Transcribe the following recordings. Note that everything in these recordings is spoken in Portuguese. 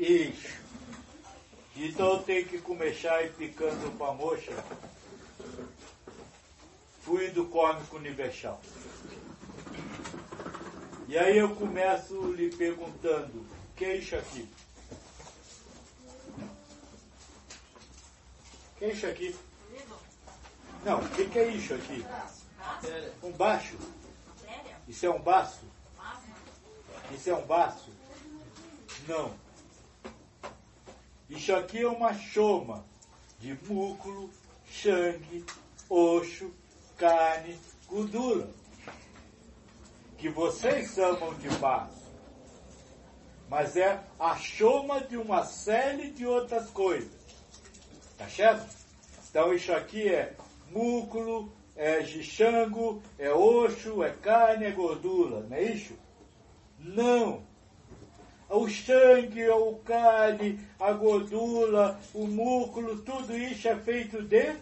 Isso. Então eu tenho que começar a ir picando para a moça. Fluido cômico universal. E aí eu começo lhe perguntando, o que é isso aqui? O que é isso aqui? Não, o que é isso aqui? Um baixo? Isso é um baço? Isso é um baço? Não. Isso aqui é uma choma de músculo, sangue, osso, carne, gordura, que vocês chamam de baço. Mas é a choma de uma série de outras coisas. Tá certo? Então isso aqui é músculo, é sangue, é osso, é carne, é gordura, não é isso? Não. O sangue, a carne, a gordura, o músculo, tudo isso é feito de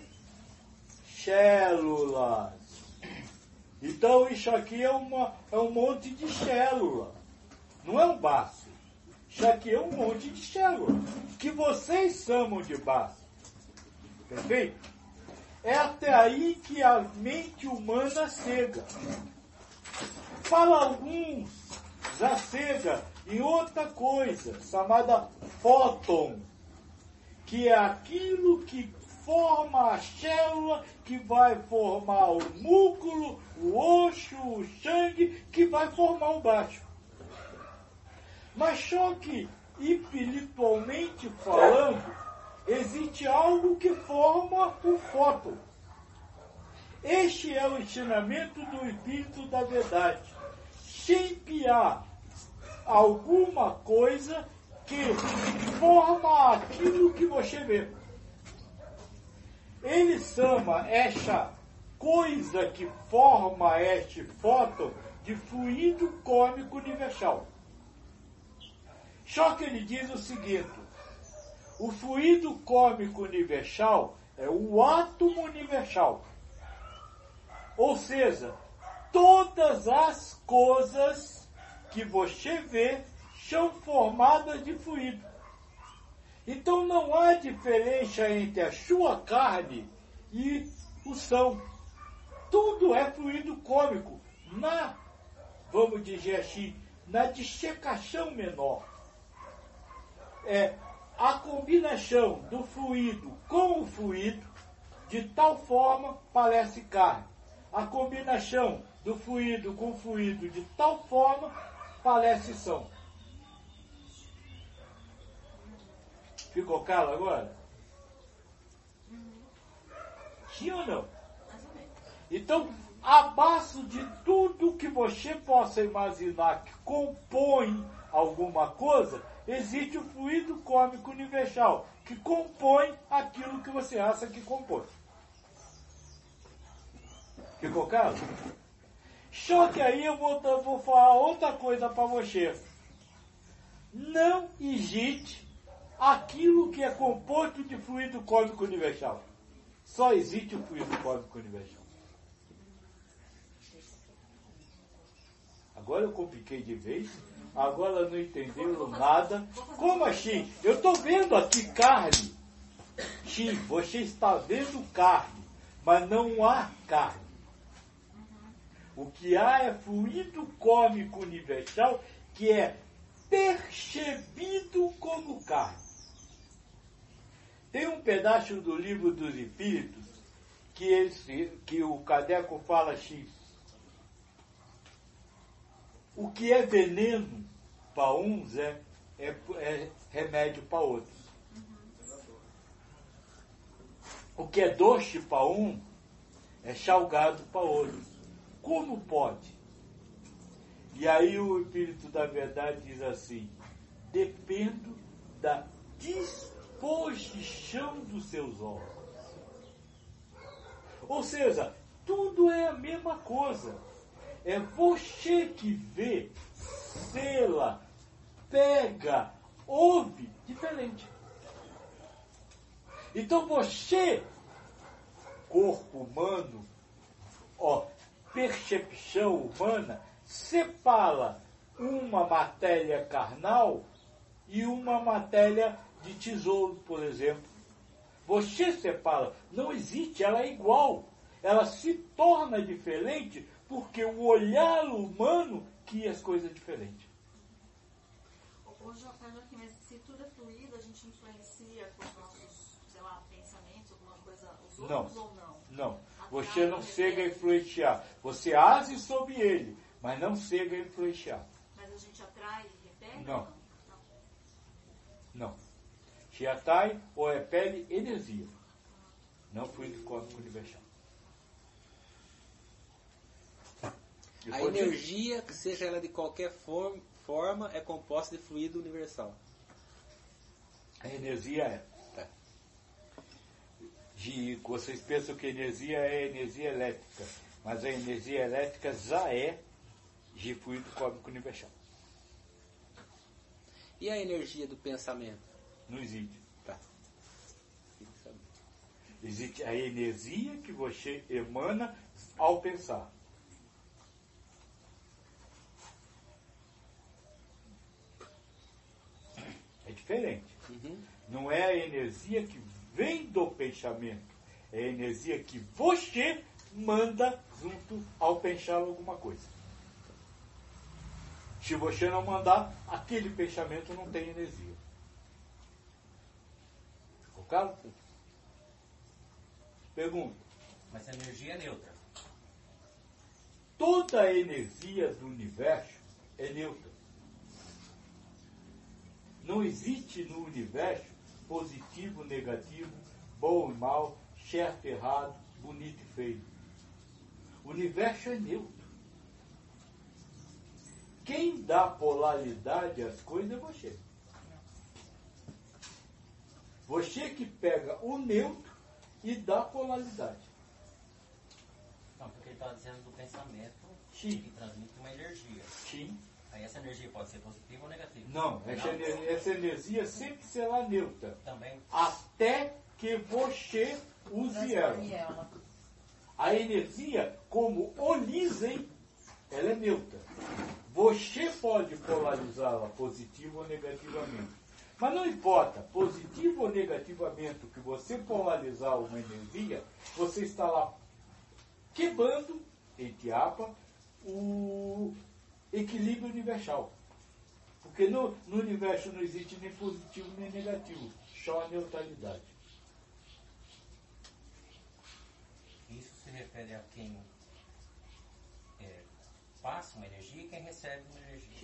células. Então isso aqui é um monte de célula. Não é um baço. Isso aqui é um monte de célula, que vocês chamam de baço. Perfeito? É até aí que a mente humana chega. Para alguns, já chega em outra coisa, chamada fóton, que é aquilo que forma a célula, que vai formar o músculo, o osso, o sangue, que vai formar o baixo. Mas só que, espiritualmente falando, existe algo que forma o fóton. Este é o ensinamento do Espírito da Verdade. Sempre há alguma coisa que forma aquilo que você vê. Ele chama essa coisa que forma este fóton de fluido cômico universal. Só que ele diz o seguinte: o fluido cômico universal é o átomo universal. Ou seja, todas as coisas que você vê são formadas de fluido. Então não há diferença entre a sua carne e o são. Tudo é fluido cômico. Vamos dizer assim, na dissecação menor. É a combinação do fluido com o fluido, de tal forma parece carne. A combinação do fluido com o fluido, de tal forma parece são. Ficou claro agora? Sim ou não? Então, abaixo de tudo que você possa imaginar que compõe alguma coisa, existe o fluido cômico universal, que compõe aquilo que você acha que compõe. Ficou claro? Só que aí eu vou falar outra coisa para você. Não existe aquilo que é composto de fluido cômico universal. Só existe o fluido cômico universal. Agora eu compliquei de vez. Agora não entenderam nada. Como assim? Eu estou vendo aqui carne. Sim, você está vendo carne, mas não há carne. O que há é fluido cômico universal que é percebido como carne. Tem um pedaço do Livro dos Espíritos que o Kardec fala assim: o que é veneno para uns é remédio para outros. O que é doce para um é salgado para outros. Como pode? E aí o Espírito da Verdade diz assim: dependo da disposição dos seus órgãos. Ou seja, tudo é a mesma coisa. É você que vê, sela, pega, ouve diferente. Então você, corpo humano, percepção humana, separa uma matéria carnal e uma matéria de tesouro, por exemplo. Você separa, não existe, ela é igual. Ela se torna diferente porque o olhar humano cria as coisas diferentes. Ô Joaquim, mas se tudo é fluido, a gente influencia com os nossos, sei lá, pensamentos, alguma coisa, os outros ou não? Não. Você não chega a influenciar. Você age sobre ele, mas não chega a influenciar. Mas a gente atrai e repele? Não. Não. Se atrai ou repele energia, não fluido cósmico universal. A energia, seja ela de qualquer forma, é composta de fluido universal. A energia é. Tá. Vocês pensam que energia é energia elétrica, mas a energia elétrica já é de fluido cósmico universal. E a energia do pensamento? Não existe. Tá. Existe a energia que você emana ao pensar. É diferente. Não é a energia que vem do pensamento. É a energia que você manda junto ao pensar alguma coisa. Se você não mandar, aquele pensamento não tem energia. Ficou claro? Pergunta. Mas a energia é neutra. Toda a energia do universo é neutra. Não existe no universo positivo, negativo, bom e mal, certo e errado, bonito e feio. O universo é neutro. Quem dá polaridade às coisas é você. Você que pega o neutro e dá polaridade. Não, porque ele está dizendo do pensamento Sim. que transmite uma energia. Sim. Aí essa energia pode ser positiva ou negativa. Não, essa energia sempre será neutra. Também. Até que você use ela. A energia, como o Lisen, ela é neutra. Você pode polarizá-la positivo ou negativamente. Mas não importa, positivo ou negativamente, que você polarizar uma energia, você está lá quebrando, entre aspas, o equilíbrio universal. Porque no universo não existe nem positivo nem negativo, só a neutralidade. Isso se refere a quem passa uma energia e quem recebe uma energia.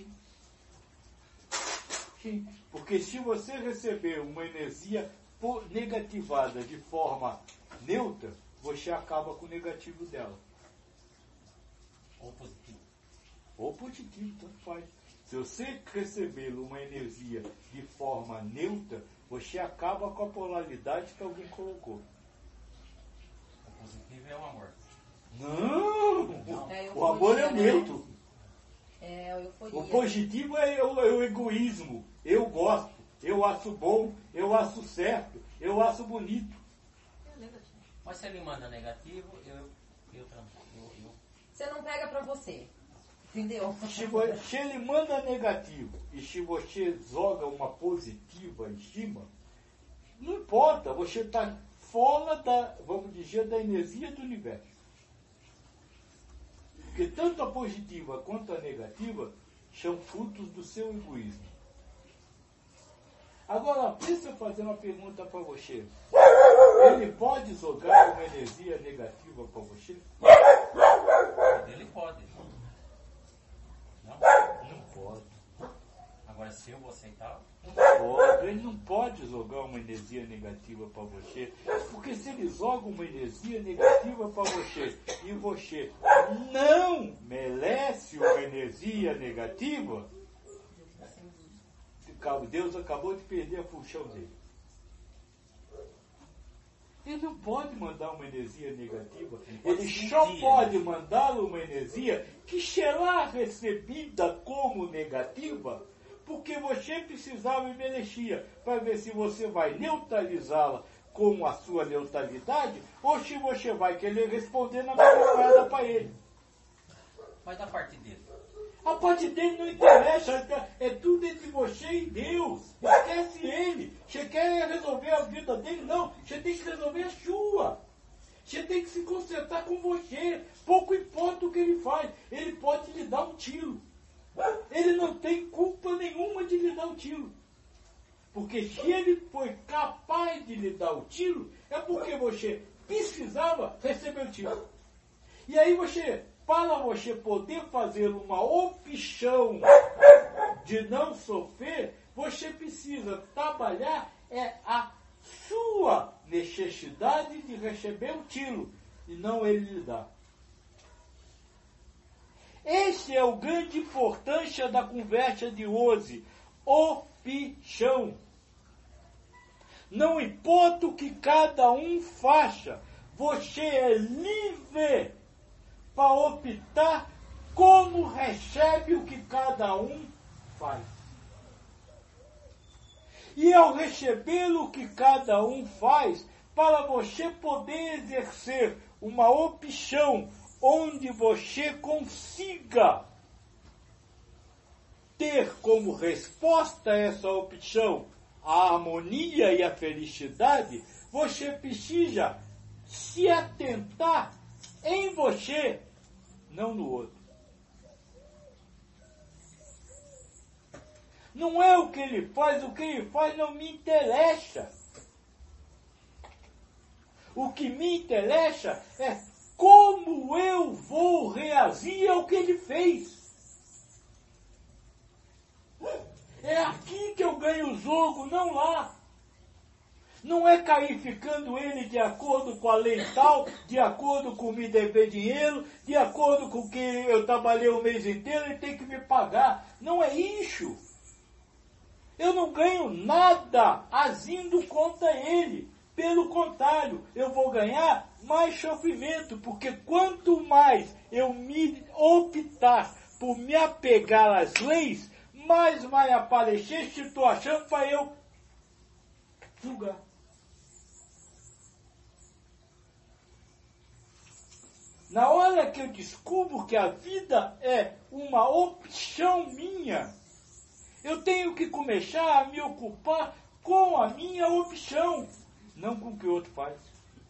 Sim, porque se você receber uma energia negativada de forma neutra, você acaba com o negativo dela. Ou positivo. Ou positivo, tanto faz. Se você receber uma energia de forma neutra, você acaba com a polaridade que alguém colocou. O positivo é o amor. Não! É, O amor é neutro. É a euforia. O positivo é o egoísmo. Eu gosto, eu acho bom, eu acho certo, eu acho bonito. Mas se ele manda negativo, eu Você não pega pra você. Entendeu? Se ele manda negativo e se você joga uma positiva em cima, não importa, você está fora da, vamos dizer, da energia do universo. Porque tanto a positiva quanto a negativa são frutos do seu egoísmo. Agora, deixa eu fazer uma pergunta para você. Ele pode jogar uma energia negativa para você? Ele pode. Não? Não pode. Agora, se eu vou aceitar, Ele não pode jogar uma energia negativa para você, porque se ele joga uma energia negativa para você e você não merece uma energia negativa, Deus acabou de perder a função dele. Ele não pode mandar uma energia negativa, ele só pode mandar uma energia que será recebida como negativa, porque você precisava e merecia, para ver se você vai neutralizá-la com a sua neutralidade, ou se você vai querer responder na mesma moeda para ele. mas da parte dele. A parte dele não interessa, é tudo entre você e Deus, esquece ele. Você quer resolver a vida dele? Não, você tem que resolver a sua. Você tem que se concentrar com você. Pouco importa o que ele faz, ele pode lhe dar um tiro. Ele não tem culpa nenhuma de lhe dar um tiro. Porque se ele foi capaz de lhe dar o tiro, é porque você precisava receber o tiro. E aí você, para você poder fazer uma opção de não sofrer, você precisa trabalhar a sua necessidade de receber o tiro, e não ele lhe dar. Esse é o grande importância da conversa de hoje. Opção. Não importa o que cada um faça, você é livre para optar como recebe o que cada um faz. E ao receber o que cada um faz, para você poder exercer uma opção onde você consiga ter como resposta a essa opção a harmonia e a felicidade, você precisa se atentar em você, não no outro. Não é o que ele faz não me interessa. O que me interessa é como eu vou reagir ao que ele fez. É aqui que eu ganho o jogo, não lá. Não é carificando ele de acordo com a lei tal, de acordo com me dever dinheiro, de acordo com que eu trabalhei o mês inteiro, ele tem que me pagar. Não é isso. Eu não ganho nada agindo contra ele. Pelo contrário, eu vou ganhar mais sofrimento, porque quanto mais eu me optar por me apegar às leis, mais vai aparecer situação para eu julgar. Na hora que eu descubro que a vida é uma opção minha, eu tenho que começar a me ocupar com a minha opção, não com o que o outro faz.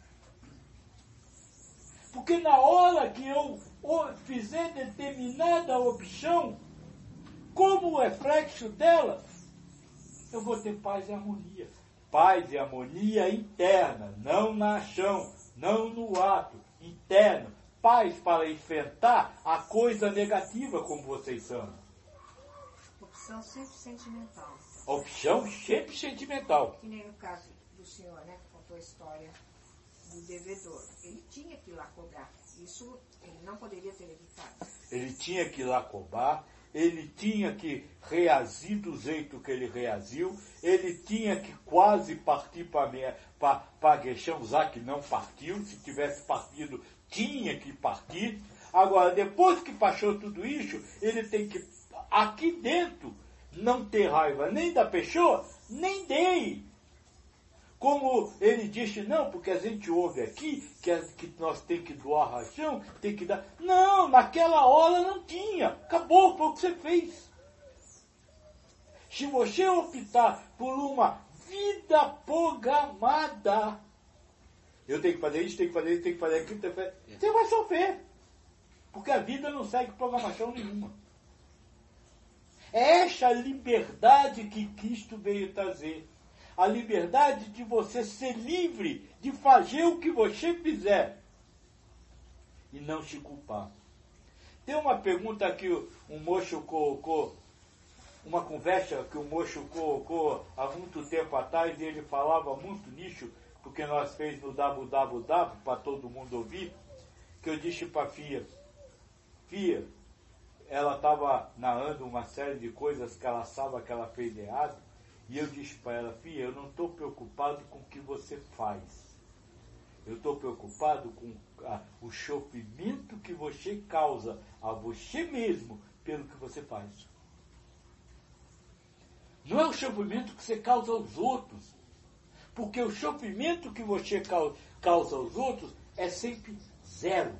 Porque na hora que eu fizer determinada opção, como reflexo dela, eu vou ter paz e harmonia. Paz e harmonia interna, não na ação, não no ato, interno. Paz para enfrentar a coisa negativa, como vocês são. Opção sempre sentimental. Opção sempre sentimental. Que nem no caso do senhor, né, que contou a história do devedor. Ele tinha que ir lá cobrar. Isso ele não poderia ter evitado. Ele tinha que ir lá cobrar, ele tinha que reagir do jeito que ele reagiu, ele tinha que quase partir para a questão, já que não partiu, se tivesse partido, tinha que partir. Agora, depois que passou tudo isso, ele tem que, aqui dentro, não ter raiva nem da pessoa, nem dele. Como ele disse, não, porque a gente ouve aqui que nós temos que doar ração, tem que dar. Não, naquela hora não tinha. Acabou, foi o que você fez. Se você optar por uma vida programada, eu tenho que fazer isso, tenho que fazer isso, tenho que fazer aquilo, tenho que fazer... Você vai sofrer. Porque a vida não segue programação nenhuma. É essa liberdade que Cristo veio trazer. A liberdade de você ser livre de fazer o que você fizer e não se culpar. Tem uma pergunta que um moço colocou, uma conversa que o moço colocou há muito tempo atrás, e ele falava muito nisso, porque nós fez no www para todo mundo ouvir, que eu disse para a Fia, ela estava narrando uma série de coisas que ela sabe que ela fez errado, e eu disse para ela, filha, eu não estou preocupado com o que você faz. Eu estou preocupado com o sofrimento que você causa a você mesmo pelo que você faz. Não é o sofrimento que você causa aos outros. Porque o sofrimento que você causa aos outros é sempre zero.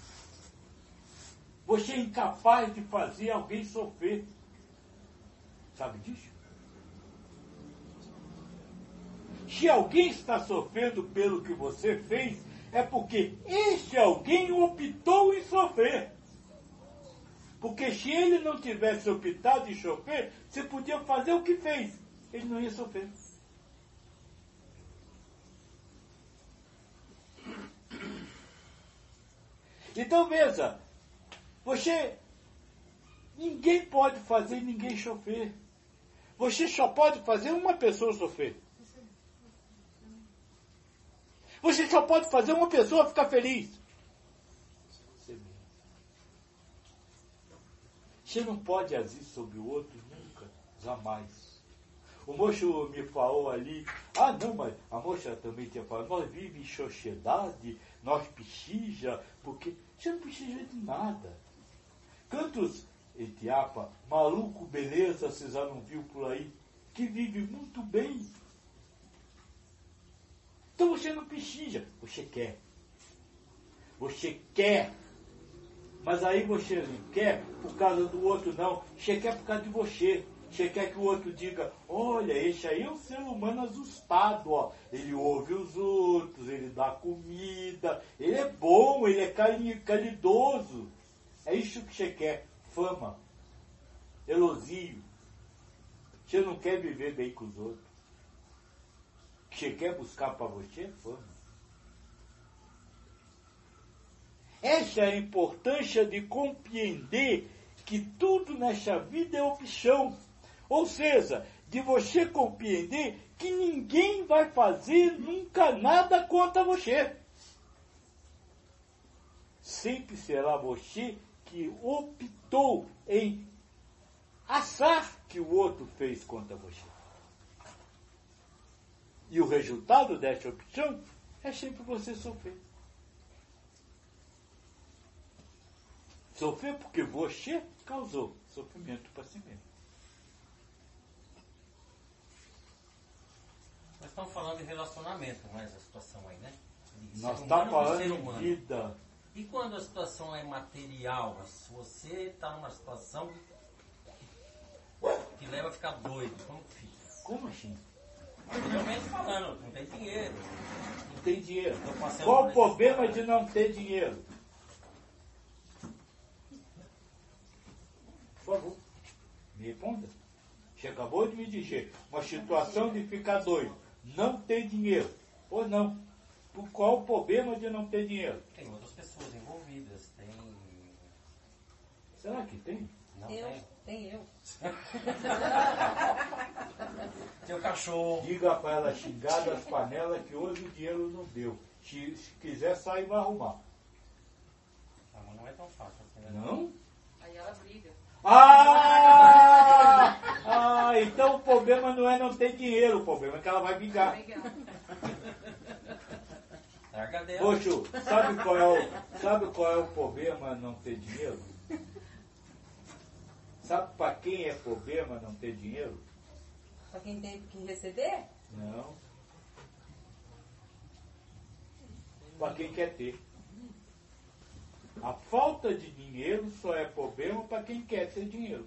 Você é incapaz de fazer alguém sofrer. Sabe disso? Se alguém está sofrendo pelo que você fez, é porque este alguém optou em sofrer. Porque se ele não tivesse optado em sofrer, você podia fazer o que fez. Ele não ia sofrer. Então veja, ninguém pode fazer ninguém sofrer. Você só pode fazer uma pessoa sofrer. Você só pode fazer uma pessoa ficar feliz. Você não pode agir sobre o outro nunca, jamais. O moço me falou ali, não, mas a moça também tinha falado, nós vivemos em sociedade, nós precisamos, porque você não precisa de nada. Quantos etiapa, maluco, beleza, você já não viu por aí, que vive muito bem. Então você não precisa, você quer. Você quer. Mas aí você não quer por causa do outro, não. Você quer por causa de você. Você quer que o outro diga, olha, esse aí é um ser humano assustado, ó. Ele ouve os outros, ele dá comida, ele é bom, ele é caridoso. É isso que você quer, fama, elogio. Você não quer viver bem com os outros. O que você quer buscar para você é fama. Essa é a importância de compreender que tudo nessa vida é opção. Ou seja, de você compreender que ninguém vai fazer nunca nada contra você. Sempre será você que optou em achar que o outro fez contra você. E o resultado dessa opção é sempre você sofrer. Sofrer porque você causou sofrimento para si mesmo. Nós estamos falando de relacionamento, mais a situação aí, né? Nós estamos falando de vida. E quando a situação é material, você está numa situação que leva a ficar doido, como que fica? Como assim? Realmente falando, não tem dinheiro. Não tem dinheiro. Qual o problema de não ter dinheiro? Por favor, me responda. Você acabou de me dizer, uma situação de ficar doido, não ter dinheiro, ou não. Por qual o problema de não ter dinheiro? Tem outras pessoas envolvidas, tem... Será que tem? Não Tem eu. Tem o cachorro. Diga para ela xingar das panelas que hoje o dinheiro não deu. Se quiser sair, vai arrumar. Mas não é tão fácil assim, né? Não? Aí ela briga. Então o problema não é não ter dinheiro, o problema é que ela vai brigar. Larga dela. Poxa, sabe qual é o problema não ter dinheiro? Sabe para quem é problema não ter dinheiro? Para quem tem que receber? Não. Para quem quer ter. A falta de dinheiro só é problema para quem quer ter dinheiro.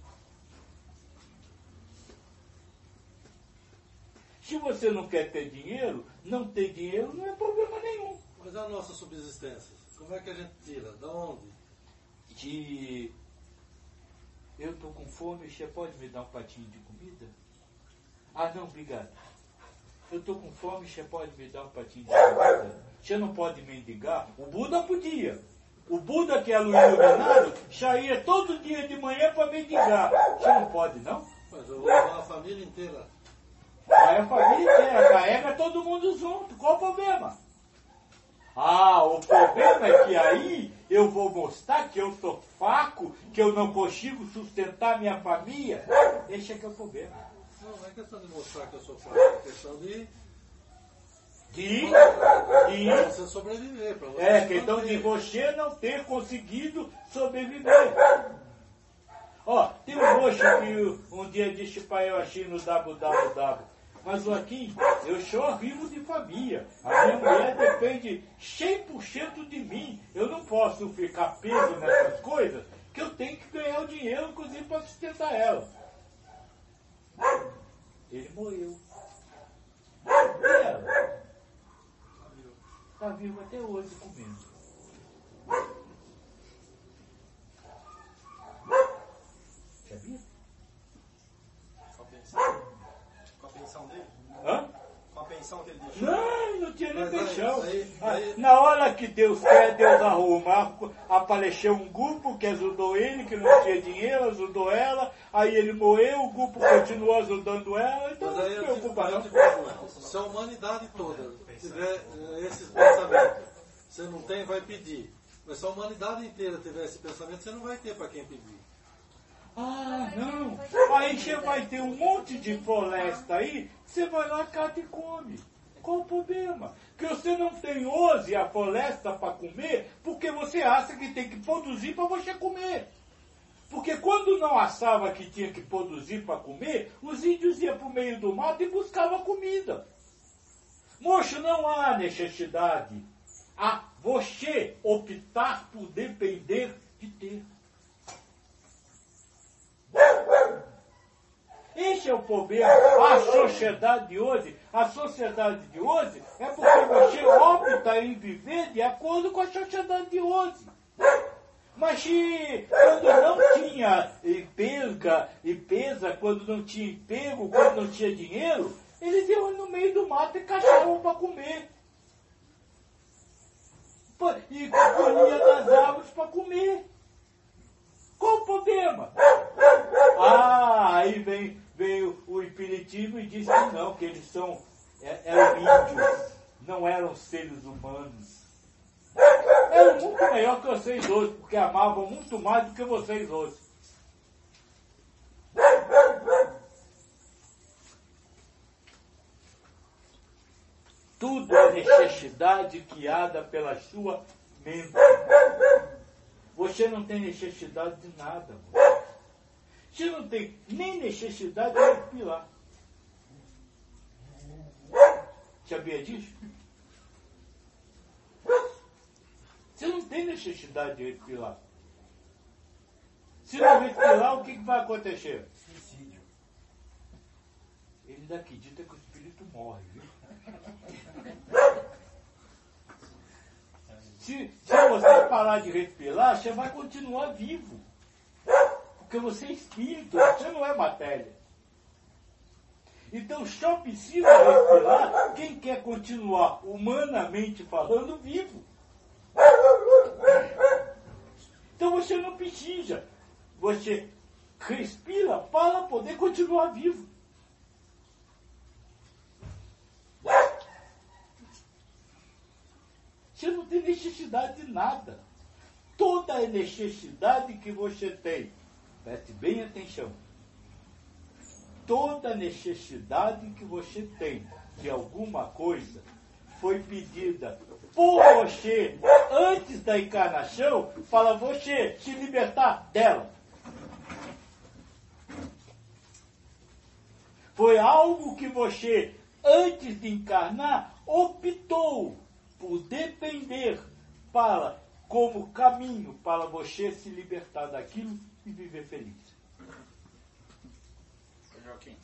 Se você não quer ter dinheiro, não ter dinheiro não é problema nenhum. Mas a nossa subsistência, como é que a gente tira? Da onde? Eu estou com fome, você pode me dar um pratinho de comida? Não, obrigado. Eu estou com fome, você pode me dar um pratinho de comida? Você não pode mendigar? O Buda podia. O Buda, que era o iluminado, saía todo dia de manhã para mendigar. Você não pode, não? Mas eu vou levar a família inteira. Vai a família inteira, carrega todo mundo junto. Qual o problema? O problema é que aí eu vou mostrar que eu sou fraco, que eu não consigo sustentar minha família. Esse é que é o problema. Não é questão de mostrar que eu sou fraco, é questão de você sobreviver. Pra você questão de você não ter conseguido sobreviver. Tem um moço que um dia disse para eu assim no www. Mas Joaquim, eu sou horrível de família. A minha mulher depende 100% de mim. Eu não posso ficar preso nessas coisas, que eu tenho que ganhar o dinheiro, inclusive, para sustentar ela. Ele morreu. E ela? Está viva até hoje comendo. Sabia? Com a pensão dele? Hã? Com a pensão que ele deixou? Não tinha nem Mas pensão. aí- Na hora que Deus quer, Deus arruma. Apareceu um grupo que ajudou ele, que não tinha dinheiro, ajudou ela. Aí ele morreu, o grupo continuou ajudando ela. Então Mas aí não se eu te preocupa não. pergunto, se a humanidade toda tiver esses pensamentos, você não tem, vai pedir. Mas se a humanidade inteira tiver esse pensamento, você não vai ter para quem pedir. Ah, não. Aí você vai ter um monte de floresta aí, você vai lá, cata e come. Qual o problema? Que você não tem hoje a floresta para comer, porque você acha que tem que produzir para você comer. Porque quando não achava que tinha que produzir para comer, os índios iam para o meio do mato e buscavam comida. Moço, não há necessidade a você optar por depender de ter. Esse é o problema. A sociedade de hoje é porque você opta em viver de acordo com a sociedade de hoje. Mas se quando não tinha pesa, quando não tinha emprego, quando não tinha dinheiro, eles iam no meio do mato e caçavam para comer. E colhia das árvores para comer. Qual o problema? Aí veio o espiritismo e disse que não, que eles eram índios, não eram seres humanos. Eram muito melhor que vocês hoje, porque amavam muito mais do que vocês hoje. Tudo é necessidade guiada pela sua mente. Você não tem necessidade de nada. Você não tem nem necessidade de respirar. Sabia disso? Você não tem necessidade de respirar. Se não respirar, o que vai acontecer? Suicídio. Ele ainda acredita que o espírito morre, viu? Se você parar de respirar, você vai continuar vivo. Porque você é espírito, você não é matéria. Então só precisa respirar quem quer continuar, humanamente falando, vivo. Então você não precisa. Você respira para poder continuar vivo. Você não tem necessidade de nada. Toda a necessidade que você tem, preste bem atenção, toda necessidade que você tem de alguma coisa foi pedida por você antes da encarnação para você se libertar dela. Foi algo que você, antes de encarnar, optou por depender como caminho para você se libertar daquilo e viver feliz. Joaquim,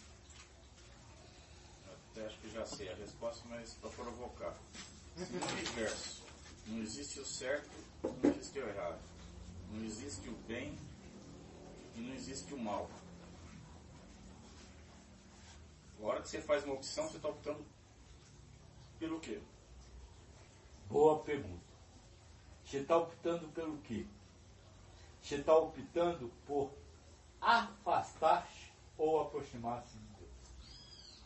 eu até acho que já sei a resposta, mas para provocar. No universo, não existe o certo, não existe o errado. Não existe o bem e não existe o mal. A hora que você faz uma opção, você está optando pelo quê? Boa pergunta. Você está optando pelo quê? Você está optando por afastar-se ou aproximar-se de Deus.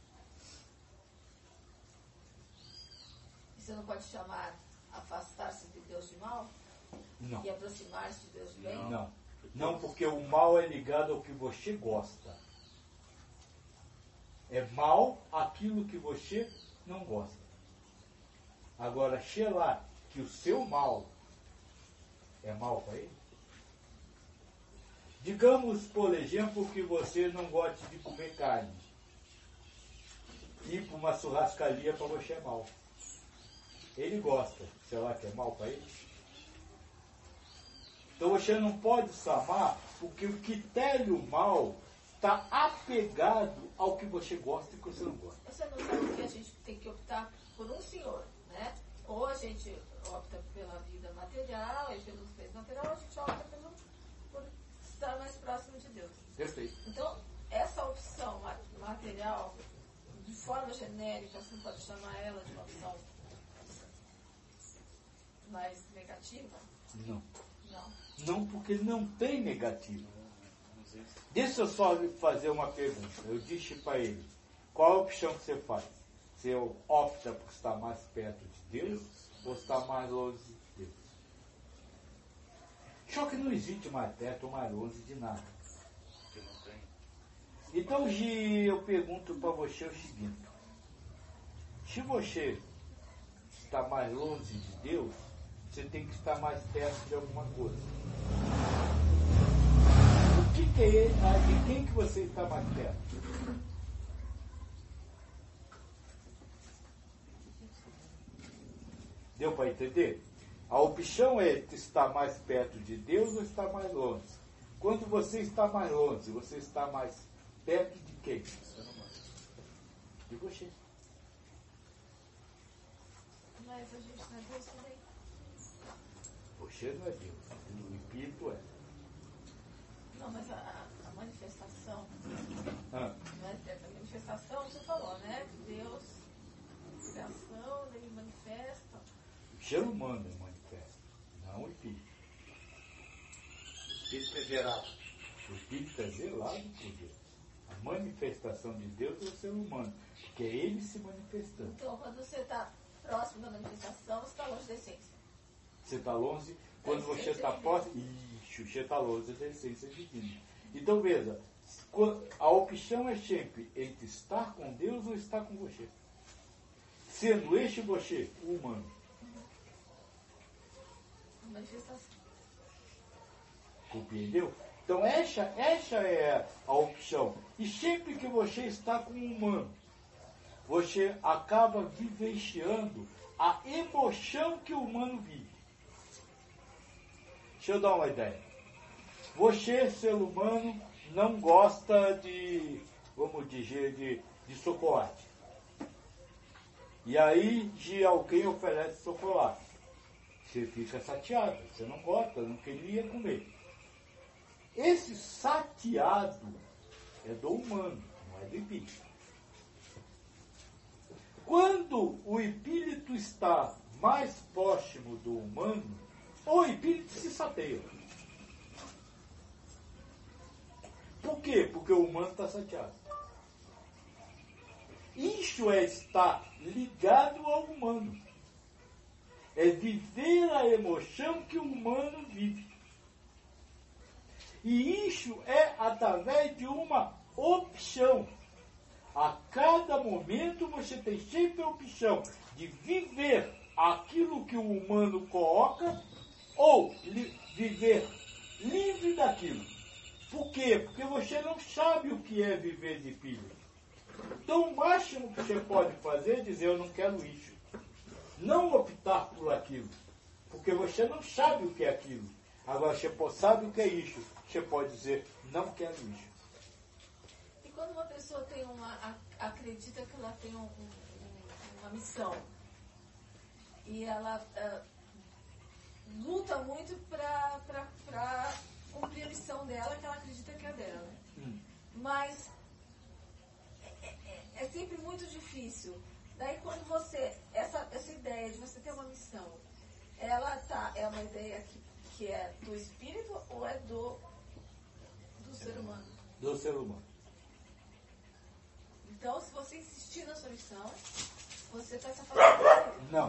Você não pode chamar afastar-se de Deus de mal? Não. E aproximar-se de Deus de bem? Não. Não, porque o mal é ligado ao que você gosta. É mal aquilo que você não gosta. Agora, lá que o seu mal é mal para ele. Digamos, por exemplo, que você não gosta de comer carne. Ir para uma churrascaria para você é mal. Ele gosta. Será que é mal para ele? Então você não pode chamar, porque o que tele o mal está apegado ao que você gosta e o que você não gosta. Você não sabe que a gente tem que optar por um senhor, né? Ou a gente opta pela vida material e pelos bens materiais, ou a gente opta por estar mais próximo de Deus. Perfeito. Então, essa opção material, de forma genérica, você pode chamar ela de uma opção mais negativa? Não. Não. Não, porque não tem negativo. Deixa eu só fazer uma pergunta. Eu disse para ele, qual a opção que você faz? Você opta por estar mais perto de Deus ou estar mais longe de Deus? Só que não existe mais perto ou mais longe de nada. Então, Gi, eu pergunto para você o seguinte. Se você está mais longe de Deus, você tem que estar mais perto de alguma coisa. O que é? De quem que você está mais perto? Deu para entender? A opção é estar mais perto de Deus ou estar mais longe. Quando você está mais longe, você está mais perto de quem? De você. Mas a gente não é Deus também. Você não é Deus, o Espírito é. Não, mas a manifestação, Ah, a manifestação, você falou, né? Deus, criação, ele manifesta. o ser humano é manifesto, não o Espírito. O Espírito é gerado. O Espírito é zelado por Deus. A manifestação de Deus é o ser humano, porque é ele se manifestando. Então, quando você está próximo da manifestação, você está longe da essência. Você está longe, quando Da você essência está divina. próximo, você está longe da essência divina. Então veja, a opção é sempre entre estar com Deus ou estar com você. Sendo este você, o humano. A manifestação. Compreendeu? Então essa é a opção. E sempre que você está com o humano, você acaba vivenciando a emoção que o humano vive. Deixa eu dar uma ideia. Você, ser humano, não gosta de, vamos dizer, de chocolate. E aí de alguém oferece chocolate. Você fica chateado, você não gosta, não queria comer. Esse chateado é do humano, não é do espírito. Quando o espírito está mais próximo do humano, o espírito se chateia. Por quê? Porque o humano está chateado. Isso é estar ligado ao humano. É viver a emoção que o humano vive. E isso é através de uma opção. A cada momento você tem sempre a opção de viver aquilo que o humano coloca ou viver livre daquilo. Por quê? Porque você não sabe o que é viver de espírito. Então o máximo que você pode fazer é dizer, eu não quero isso. Não optar por aquilo. Porque você não sabe o que é aquilo. Agora você sabe o que é isso. Você pode dizer, não quero isso. E quando uma pessoa tem acredita que ela tem uma missão e ela luta muito para cumprir a missão dela, que ela acredita que é dela. Mas é sempre muito difícil. Daí quando você, essa ideia de você ter uma missão, é uma ideia que é do espírito ou é do ser humano? Do ser humano. Então, se você insistir na sua missão, você está se afastando dele. Não.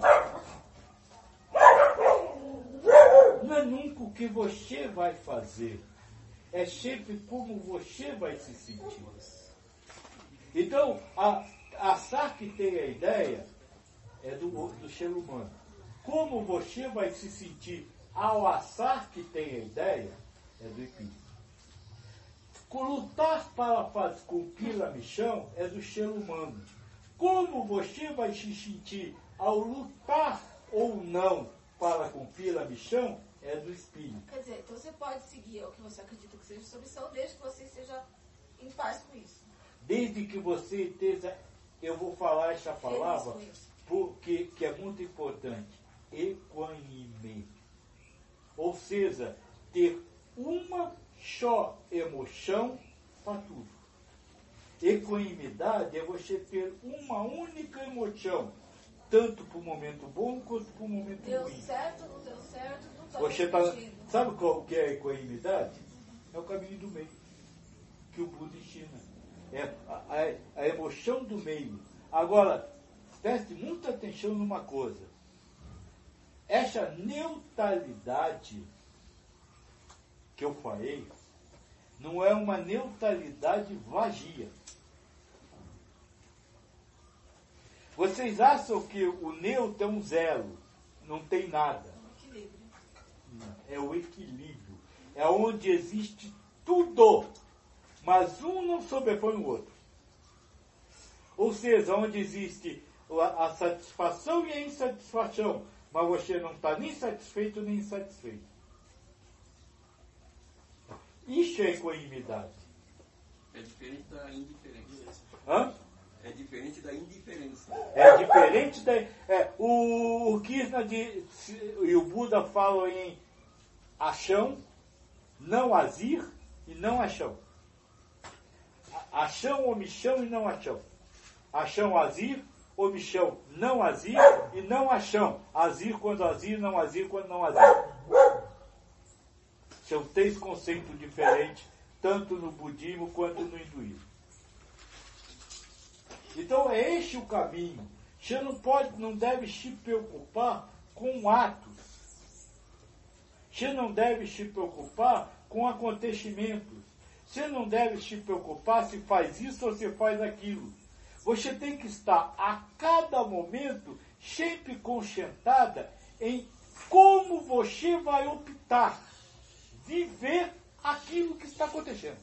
Não é nunca o que você vai fazer. É sempre como você vai se sentir. Então, achar que tem a ideia é do ser humano. Como você vai se sentir ao achar que tem a ideia é do espírito. Lutar para cumprir a missão é do ser humano. Como você vai se sentir ao lutar ou não para cumprir a missão é do espírito. Quer dizer, então você pode seguir o que você acredita que seja sua missão, desde que você esteja em paz com isso. Desde que você esteja, eu vou falar essa palavra porque que é muito importante, equânime. Ou seja, ter uma só emoção para tudo. Equanimidade é você ter uma única emoção, tanto para o momento bom quanto para o momento Deu ruim. certo, não deu certo, não está Você tá, sabe qual que é a equanimidade? É o caminho do meio, que o Buda ensina. É a emoção do meio. Agora, preste muita atenção numa coisa. Essa neutralidade que eu falei, não é uma neutralidade vazia. Vocês acham que o neutro é um zero, não tem nada. É o equilíbrio. É onde existe tudo, mas um não sobrepõe o outro. Ou seja, onde existe a satisfação e a insatisfação, mas você não está nem satisfeito nem insatisfeito. Isso é equanimidade. É diferente da indiferença. Hã? É diferente da indiferença. É diferente da... o Krishna e o Buda falam em achão, não azir e não achão. Achão, omichão e não achão. Achão, azir, omichão, não azir e não achão. Azir quando azir, não azir quando não azir. São 3 conceitos diferentes, tanto no budismo quanto no hinduísmo. Então é este o caminho. Você não deve se preocupar com atos. Você não deve se preocupar com acontecimentos. Você não deve se preocupar se faz isso ou se faz aquilo. Você tem que estar a cada momento sempre concentrada em como você vai optar viver aquilo que está acontecendo.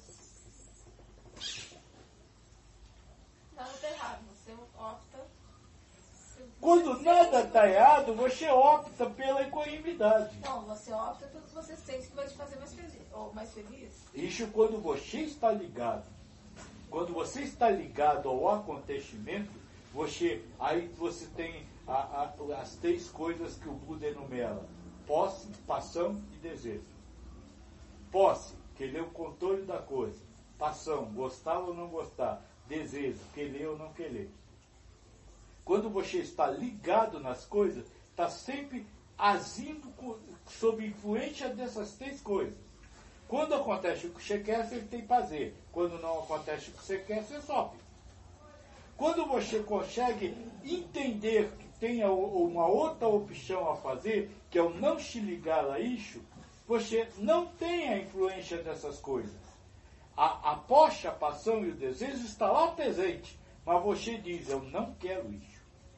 Não está errado, você opta. Quando nada está errado, você opta pela equanimidade. Não, você opta pelo que você sente que vai te fazer mais feliz. Ou mais feliz. Isso quando você está ligado. Quando você está ligado ao acontecimento, aí você tem as 3 coisas que o Buda enumera: posse, paixão e desejo. Posse, querer o controle da coisa. Paixão, gostar ou não gostar. Desejo, querer ou não querer. Quando você está ligado nas coisas, está sempre agindo sob influência dessas 3 coisas. Quando acontece o que você quer, você tem prazer. Quando não acontece o que você quer, você sofre. Quando você consegue entender que tem uma outra opção a fazer, que é o não se ligar a isso, você não tem a influência dessas coisas. A posse, a paixão e o desejo está lá presente, mas você diz: eu não quero isso.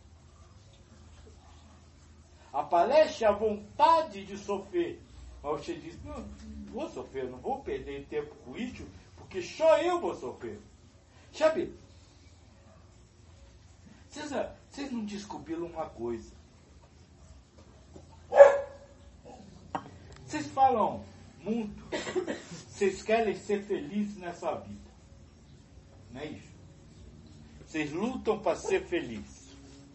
Aparece a vontade de sofrer, mas você diz: não vou sofrer, não vou perder tempo com isso, porque só eu vou sofrer. Sabe, vocês não descobriram uma coisa. Vocês falam muito, vocês querem ser felizes nessa vida. Não é isso? Vocês lutam para ser felizes.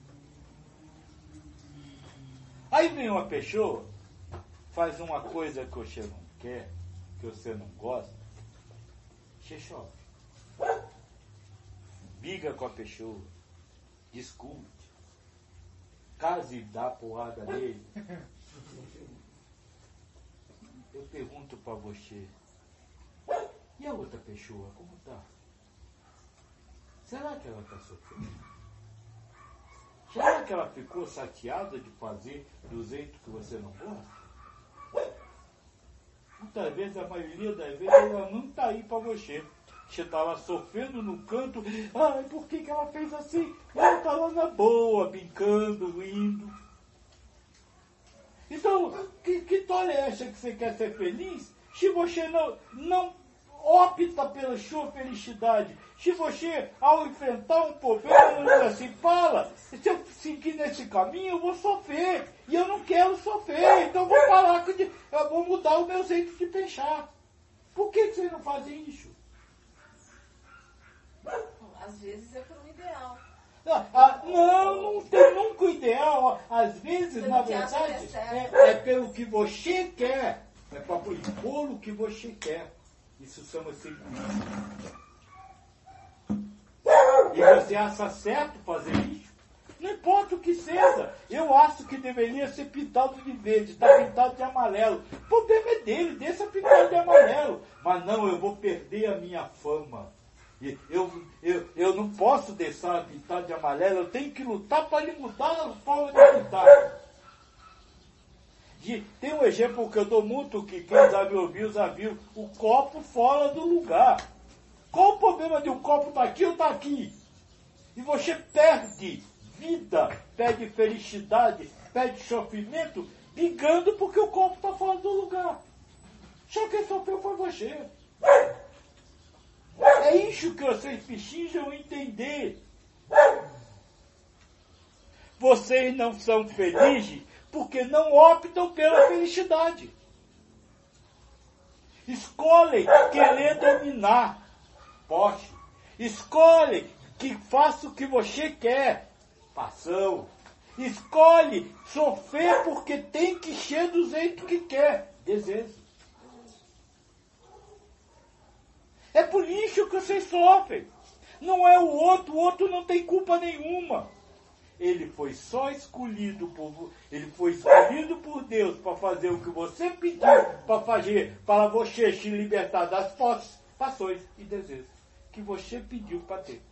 Aí vem uma pessoa, faz uma coisa que você não quer, que você não gosta, você chove. Briga com a pessoa, discute, case dá porrada nele. Eu pergunto para você, e a outra pessoa, como está? Será que ela está sofrendo? Será que ela ficou chateada de fazer do jeito que você não gosta? Muitas vezes, a maioria das vezes, ela não está aí para você. Você está lá sofrendo no canto. Ai, por que ela fez assim? Ela está lá na boa, brincando, rindo. Então, que história é essa que você quer ser feliz? Se você não opta pela sua felicidade, se você, ao enfrentar um problema, não diz assim: fala, se eu seguir nesse caminho, eu vou sofrer, e eu não quero sofrer, então eu vou parar, eu vou mudar o meu jeito de pensar. Por que vocês não fazem isso? vezes é por um ideal. Não tem nunca o ideal. Às vezes, na verdade, é pelo que você quer. É para impor o que você quer. Isso chama-se egoísmo. E você acha certo fazer isso? Não importa o que seja. Eu acho que deveria ser pintado de verde, está pintado de amarelo. O problema é dele, deixa pintado de amarelo. Mas não, eu vou perder a minha fama. Eu não posso deixar pintar de amarelo, eu tenho que lutar para ele mudar a forma de pintar. Tem um exemplo que eu dou muito, que quem já me ouviu, já viu, o copo fora do lugar. Qual o problema de um copo estar aqui ou estar aqui? E você perde vida, perde felicidade, perde sofrimento, brigando porque o copo está fora do lugar. Só quem sofreu foi você. É isso que vocês precisam entender. Vocês não são felizes porque não optam pela felicidade. Escolhem querer dominar. Poste. Escolhe que faça o que você quer. Passão. Escolhe sofrer porque tem que ser do jeito que quer. Desejo. É por isso que vocês sofrem. Não é o outro não tem culpa nenhuma. Ele foi só escolhido por Deus para fazer o que você pediu para fazer, para você se libertar das paixões e desejos que você pediu para ter.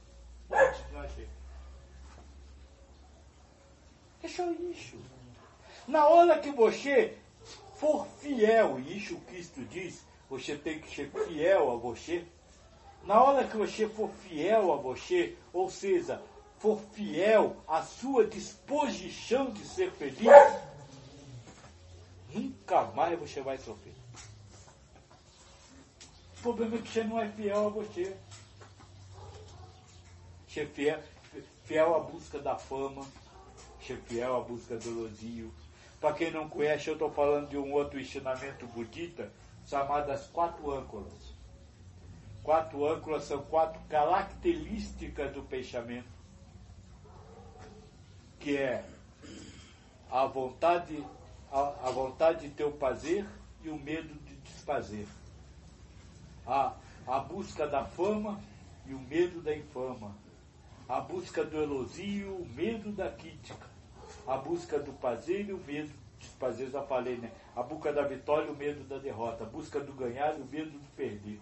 É só isso. Na hora que você for fiel, e isso o Cristo diz, você tem que ser fiel a você. Na hora que você for fiel a você, ou seja, for fiel à sua disposição de ser feliz, nunca mais você vai sofrer. O problema é que você não é fiel a você. Você é fiel à busca da fama, você é fiel à busca do elogio. Para quem não conhece, eu estou falando de um outro ensinamento budista, chamado as 4 âncoras. 4 âncoras são 4 características do pensamento, que é a vontade de ter o prazer e o medo de desfazer. A busca da fama e o medo da infama. A busca do elogio, o medo da crítica. A busca do prazer e o medo de desfazer, já falei, né? A busca da vitória e o medo da derrota. A busca do ganhar e o medo de perder.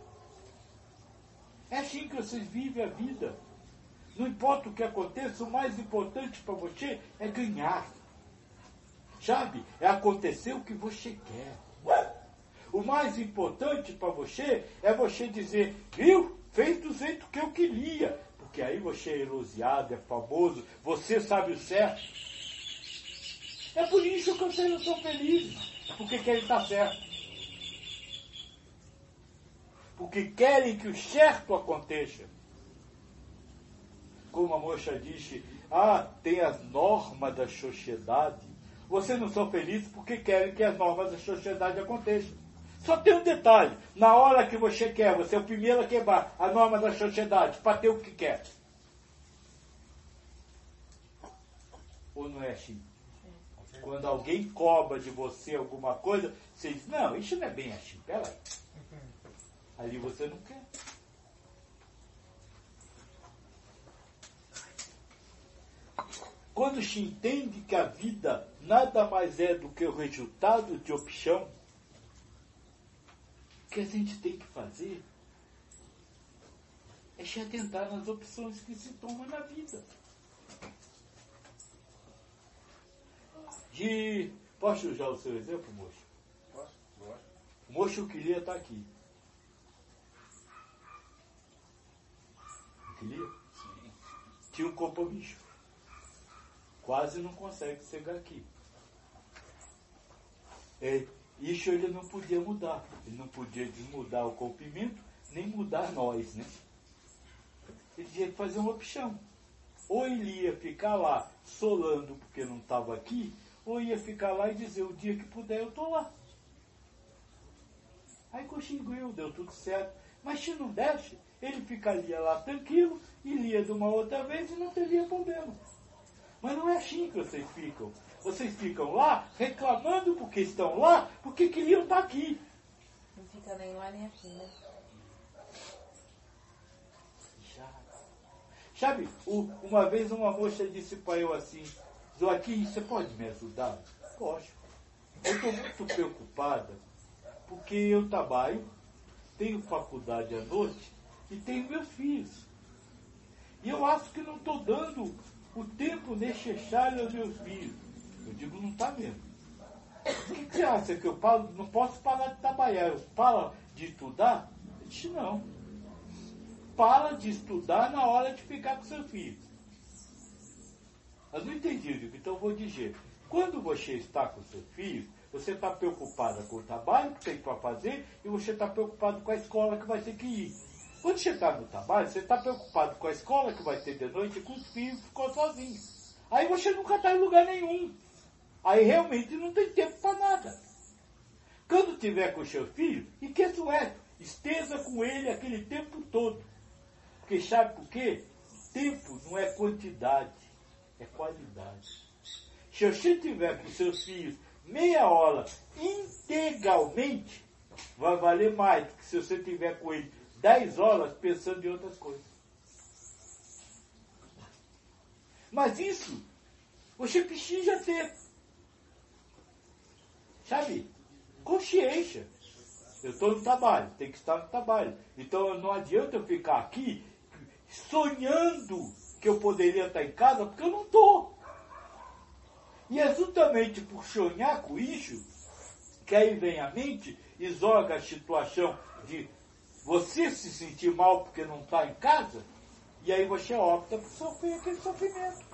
É assim que vocês vivem a vida. Não importa o que aconteça, o mais importante para você é ganhar. Sabe? É acontecer o que você quer. O mais importante para você é você dizer, viu? Fez do jeito que eu queria. Porque aí você é elogiado, é famoso, você sabe o certo. É por isso que vocês não são felizes. Porque querem estar certo. Porque querem que o certo aconteça. Como a moça disse, tem as normas da sociedade. Vocês não são felizes porque querem que as normas da sociedade aconteçam. Só tem um detalhe. Na hora que você quer, você é o primeiro a quebrar a norma da sociedade para ter o que quer. Ou não é assim? Quando alguém cobra de você alguma coisa, você diz, não, isso não é bem assim, peraí. Ali você não quer. Quando se entende que a vida nada mais é do que o resultado de opção, o que a gente tem que fazer é se atentar nas opções que se tomam na vida. Posso usar o seu exemplo, moço? Posso? O moço queria estar aqui. Queria? Sim. Tinha um compromisso. Quase não consegue chegar aqui. Isso ele não podia mudar. Ele não podia desmudar o comprimento, nem mudar nós, né? Ele tinha que fazer uma opção. Ou ele ia ficar lá solando porque não estava aqui, ou ia ficar lá e dizer, o dia que puder eu estou lá. Aí conseguiu, deu tudo certo. Mas se não desse, ele ficaria lá tranquilo, e lia de uma outra vez e não teria problema. Mas não é assim que vocês ficam. Vocês ficam lá reclamando porque estão lá, porque queriam estar aqui. Não fica nem lá nem aqui, né? Sabe, uma vez uma moça disse para eu assim, Joaquim, você pode me ajudar? Posso. Eu estou muito preocupada, porque eu trabalho, tenho faculdade à noite e tenho meus filhos. E eu acho que não estou dando o tempo necessário aos meus filhos. Eu digo, não está mesmo. O que você acha que eu não posso parar de trabalhar? Eu paro de estudar? Eu disse, não. Para de estudar na hora de ficar com seus filhos. Mas não entendi, eu digo, então eu vou dizer. Quando você está com seus filhos, você está preocupada com o trabalho que tem para fazer e você está preocupado com a escola que vai ter que ir. Quando você está no trabalho, você está preocupado com a escola que vai ter de noite e com os filhos que ficou sozinho. Aí você nunca está em lugar nenhum. Aí realmente não tem tempo para nada. Quando tiver com o seu filho, e que isso é, esteja com ele aquele tempo todo. Porque sabe por quê? Tempo não é quantidade, é qualidade. Se você tiver com seus filhos meia hora integralmente, vai valer mais do que se você tiver com ele 10 horas pensando em outras coisas. Mas isso você precisa ter, sabe, consciência. Eu estou no trabalho, tem que estar no trabalho. Então não adianta eu ficar aqui sonhando que eu poderia estar em casa, porque eu não estou. E é justamente por sonhar com isso, que aí vem a mente e joga a situação de você se sentir mal porque não está em casa, e aí você opta por sofrer aquele sofrimento.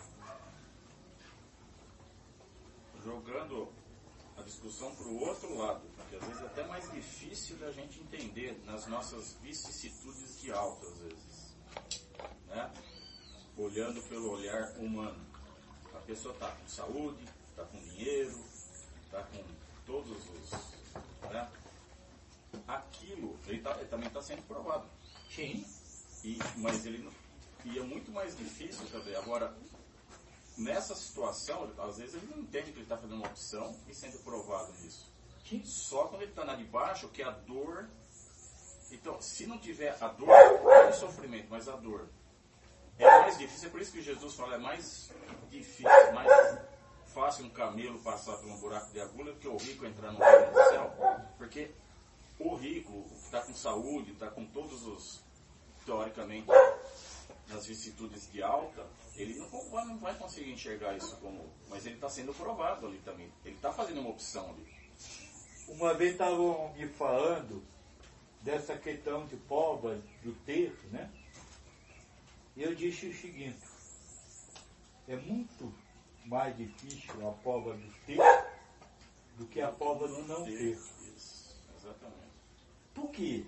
Jogando a discussão para o outro lado, porque às vezes é até mais difícil da gente entender nas nossas vicissitudes de alta, às vezes. Né? Olhando pelo olhar humano. A pessoa está com saúde, está com dinheiro, está com todos os... Né? Aquilo, ele também está sendo provado. Sim. Mas ele não... E é muito mais difícil também. Agora, nessa situação, às vezes ele não entende que ele está fazendo uma opção e sendo provado nisso. Sim. Só quando ele está lá de baixo, que a dor... Então, se não tiver a dor, não é o sofrimento, mas a dor. É mais difícil, é por isso que Jesus fala, é mais difícil, mais fácil um camelo passar por um buraco de agulha do que o rico entrar no reino do céu. Porque o rico está com saúde, está com todos os, teoricamente, nas vicissitudes de alta, ele não vai conseguir enxergar isso como... Mas ele está sendo provado ali também. Ele está fazendo uma opção ali. Uma vez estavam me falando dessa questão de prova do texto, né? E eu disse o seguinte, é muito mais difícil a prova do ter do que a prova do não ter. Isso, exatamente. Por quê?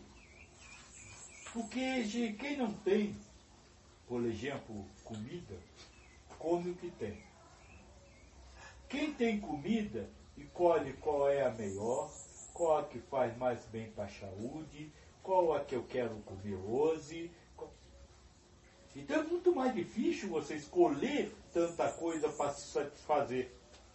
Porque quem não tem, por exemplo, comida, come o que tem. Quem tem comida, escolhe qual é a melhor, qual a que faz mais bem para a saúde, qual a que eu quero comer hoje. Então é muito mais difícil você escolher tanta coisa para se satisfazer.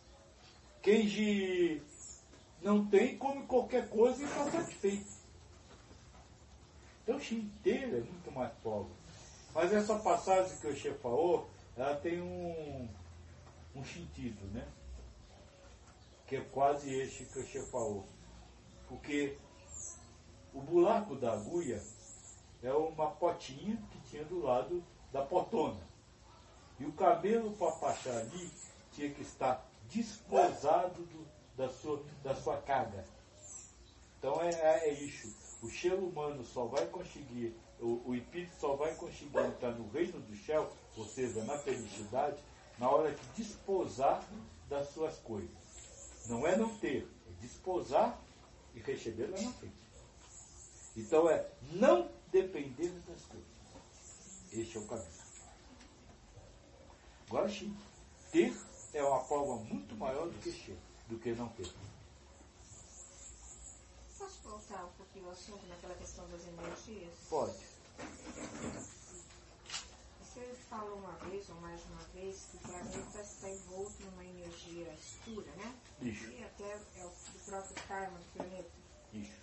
Quem não tem, come qualquer coisa e está satisfeito. Então, ter é muito mais pobre. Mas essa passagem que o Che falou, ela tem um sentido, né? Que é quase este que o Che falou. Porque o buraco da agulha é uma potinha que tinha do lado da potona. E o camelo, para passar ali, tinha que estar desposado da sua carga. Então é isso. O ser humano só vai conseguir, o espírito só vai conseguir entrar no reino do céu, ou seja, na felicidade, na hora de desposar das suas coisas. Não é não ter, é desposar e receber lá na frente. Então é não depender das coisas. Este é o caminho. Agora sim, ter é uma prova muito maior do que não ter. Posso voltar um pouquinho ao assunto naquela questão das energias? Pode. esclareçam mais uma vez que o planeta está envolto numa energia escura, né? Isso. E até é o próprio karma do planeta. Isso.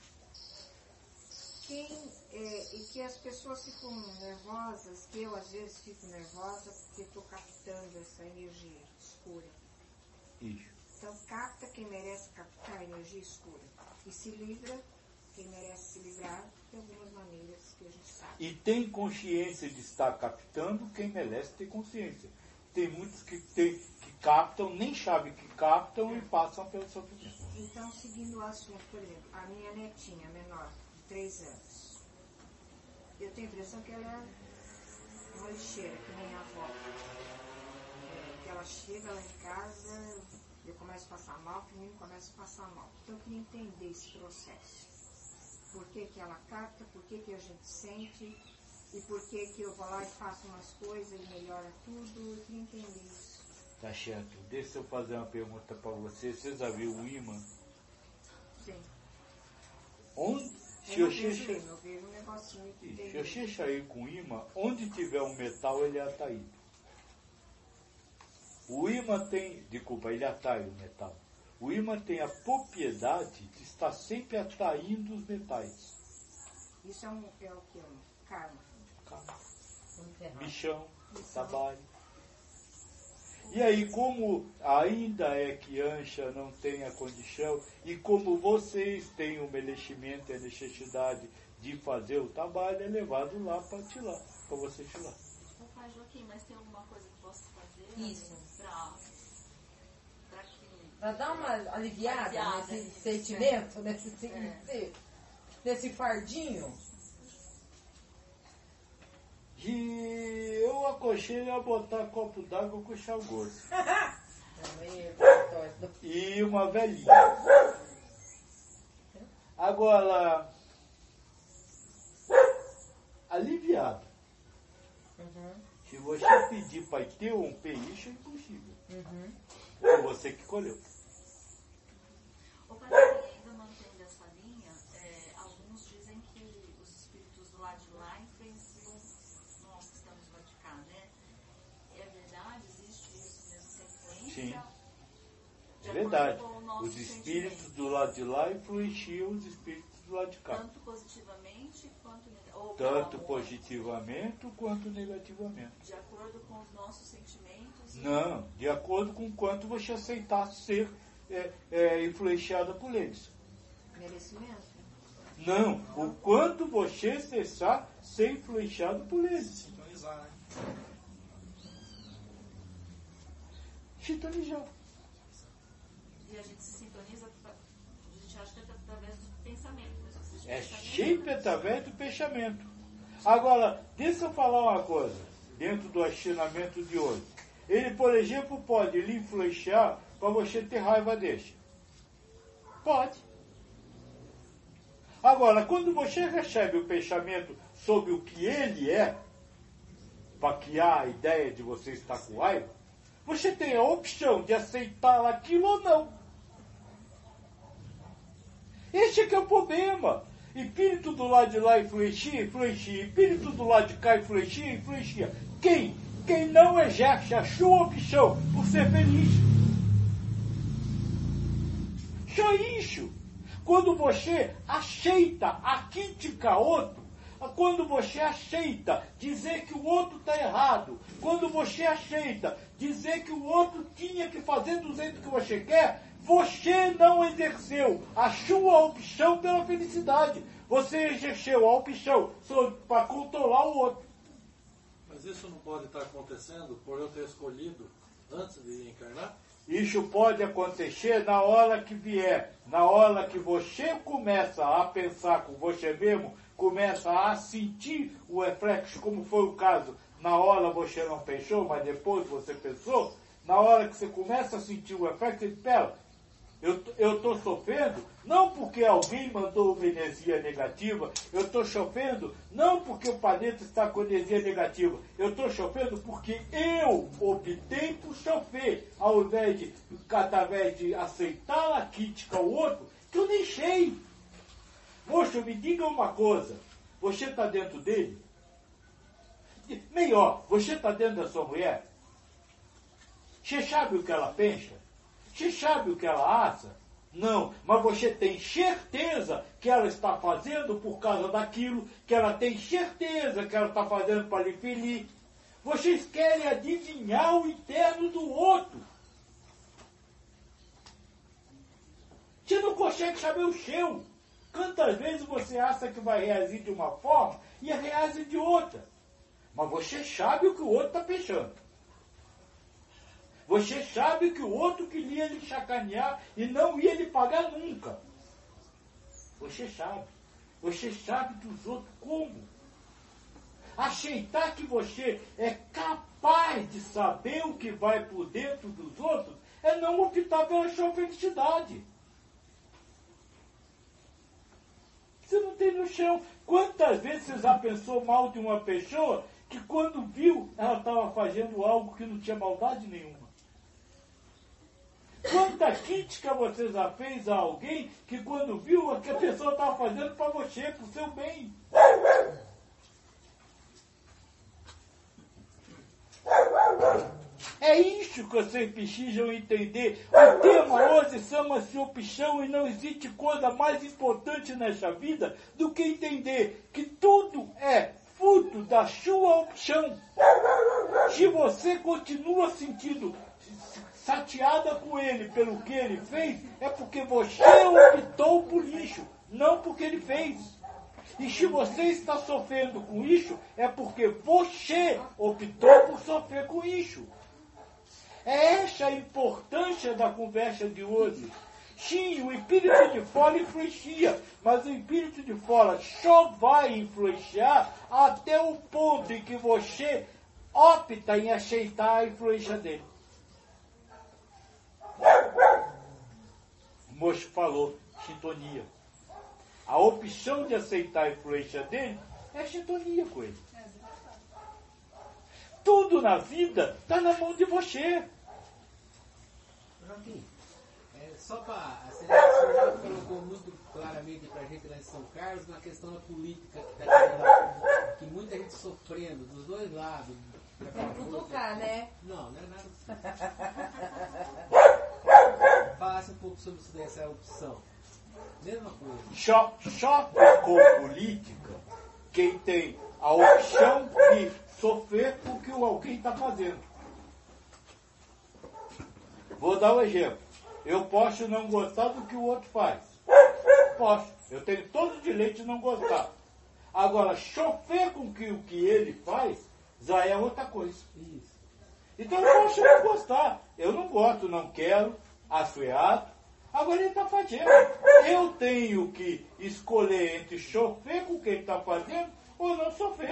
E que as pessoas ficam nervosas, que eu às vezes fico nervosa porque estou captando essa energia escura. Isso. Então capta quem merece captar a energia escura. E se livra quem merece se livrar de algumas maneiras que a gente sabe. E tem consciência de estar captando quem merece ter consciência. Tem muitos que captam, nem sabem que captam e passam pelo sofrimento. Então, seguindo o assunto, por exemplo, a minha netinha menor, de 3 anos, eu tenho a impressão que ela é uma lixeira, que nem a avó. Que ela chega lá em casa, eu começo a passar mal, o menino começa a passar mal. Então, eu queria entender esse processo. Por que ela capta, por que a gente sente, e por que eu vou lá e faço umas coisas e melhora tudo. Eu queria entender isso. Tá certo. Deixa eu fazer uma pergunta para você. Você já viu o imã? Sim. Onde? Eu vejo um negocinho que tem. Se você sair com imã, onde tiver um metal, ele é atraído. O imã tem... Desculpa, ele atrai o metal. O imã tem a propriedade de estar sempre atraindo os metais. Isso é o que? Karma. Bichão, trabalho. E aí, como ainda é que Ancha não tem a condição, e como vocês têm o merecimento e a necessidade de fazer o trabalho, é levado lá para tirar, para você tirar. Ô pai Joaquim, mas tem alguma coisa que posso fazer? Isso. Para dar uma aliviada nesse sentimento, nesse fardinho? E eu aconselho a botar copo d'água com chá grosso. E uma velhinha. Agora, aliviado. Se você pedir para ter um peixe, é impossível. É você que colheu. O pai ainda mantendo essa linha, alguns dizem que os espíritos do lado de lá influenciam nós que estamos lá de cá, né? É verdade? Existe isso mesmo, essa influência? Sim. É verdade. Os espíritos do lado de lá influenciam os espíritos do lado de cá. Tanto positivamente quanto negativamente. Tanto positivamente quanto negativamente. De acordo com os nossos sentimentos? Não, de acordo com quanto você aceitar ser influenciada por eles. Merecimento? Não, o quanto você cessar ser influenciado por eles. Sintonizar, né? Sintonizar. E a gente se sintoniza, a gente acha que é através do pensamento. É sempre através do pensamento. Agora, deixa eu falar uma coisa, dentro do ensinamento de hoje. Ele, por exemplo, pode lhe influenciar para você ter raiva dele. Pode. Agora, quando você recebe o pensamento sobre o que ele é, para criar a ideia de você estar com raiva, você tem a opção de aceitar aquilo ou não. Esse é que é o problema. Espírito do lado de lá influencia. Espírito do lado de cá influencia. Quem não exerce a sua opção por ser feliz. Só isso. Quando você aceita a criticar outro, quando você aceita dizer que o outro está errado, quando você aceita dizer que o outro tinha que fazer do jeito que você quer, você não exerceu a sua opção pela felicidade. Você exerceu a opção para controlar o outro. Mas isso não pode estar acontecendo por eu ter escolhido antes de encarnar? Isso pode acontecer na hora que vier, na hora que você começa a pensar com você mesmo, começa a sentir o reflexo, como foi o caso. Na hora você não pensou, mas depois você pensou. Na hora que você começa a sentir o reflexo, você diz, espera, eu estou sofrendo não porque alguém mandou uma energia negativa, eu estou sofrendo não porque o planeta está com energia negativa, eu estou sofrendo porque eu optei por sofrer, ao invés de, através de aceitar a crítica ao outro, que eu nem sei. Moço, me diga uma coisa, você está dentro dele? Melhor, você está dentro da sua mulher? Você sabe o que ela pensa? Você sabe o que ela assa? Não, mas você tem certeza que ela está fazendo por causa daquilo, que ela tem certeza que ela está fazendo para lhe ferir. Vocês querem adivinhar o interno do outro. Você não consegue saber o seu. Quantas vezes você acha que vai reagir de uma forma e reage de outra? Mas você sabe o que o outro está pensando. Você sabe que o outro queria lhe sacanear e não ia lhe pagar nunca. Você sabe. Você sabe dos outros como. Aceitar que você é capaz de saber o que vai por dentro dos outros é não optar pela sua felicidade. Você não tem noção. Quantas vezes você já pensou mal de uma pessoa que quando viu, ela estava fazendo algo que não tinha maldade nenhuma? Quanta crítica você já fez a alguém que quando viu, que a pessoa estava fazendo para você, para o seu bem? É isso que vocês precisam entender. O tema hoje chama-se opção e não existe coisa mais importante nessa vida do que entender que tudo é fruto da sua opção. Se você continua sentindo chateada com ele pelo que ele fez, é porque você optou por lixo, não porque ele fez. E se você está sofrendo com isso, é porque você optou por sofrer com isso. É essa a importância da conversa de hoje. Sim, o espírito de fora influencia, mas o espírito de fora só vai influenciar até o ponto em que você opta em aceitar a influência dele. O moço falou, sintonia. A opção de aceitar a influência dele é sintonia com ele. Tudo na vida está na mão de você. Joaquim, só para a senhora colocou muito claramente para a gente lá em São Carlos na questão da política que muita gente sofrendo dos dois lados. Não tocar, né? Não é nada. Falasse um pouco sobre isso dessa opção. Mesma coisa. Só com política quem tem a opção de sofrer com o que alguém está fazendo. Vou dar um exemplo. Eu posso não gostar do que o outro faz. Posso. Eu tenho todo o direito de não gostar. Agora, sofrer com o que ele faz já é outra coisa. Isso. Então eu posso não gostar. Eu não gosto, não quero, acho errado. Agora ele está fazendo. Eu tenho que escolher entre sofrer com o que ele está fazendo ou não sofrer.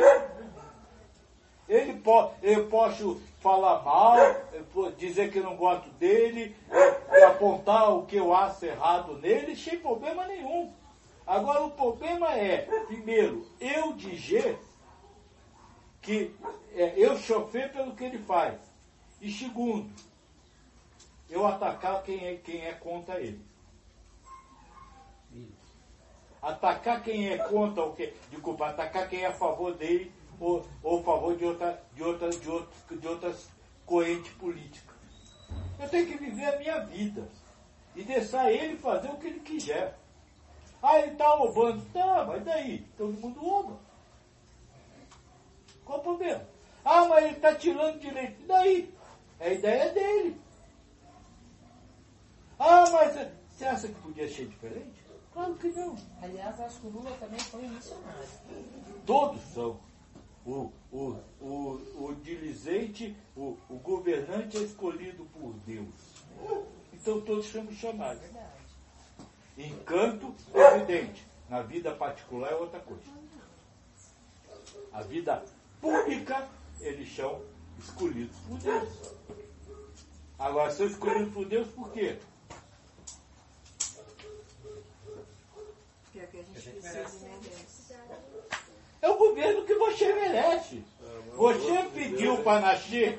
Eu posso falar mal, dizer que não gosto dele, apontar o que eu acho errado nele, sem problema nenhum. Agora o problema é, primeiro, eu dizer que eu sofrer pelo que ele faz. E segundo, eu atacar quem é contra ele. Atacar quem é contra o que. Desculpa, atacar quem é a favor dele ou a favor de outras correntes políticas. Eu tenho que viver a minha vida e deixar ele fazer o que ele quiser. Ah, ele está roubando. Tá, mas daí? Todo mundo rouba. Qual o problema? Ah, mas ele está tirando direito. E daí? É a ideia dele. Ah, mas você acha que podia ser diferente? Claro que não. Aliás, acho que o Lula também foi missionário. Todos são. O diligente, o governante é escolhido por Deus. Então todos somos chamados. Encanto evidente. Na vida particular é outra coisa. A vida pública, eles são escolhidos por Deus. Agora, são escolhidos por Deus por quê? Que é o que a gente precisa, né, Deus? É o governo que você merece. Você pediu para nascer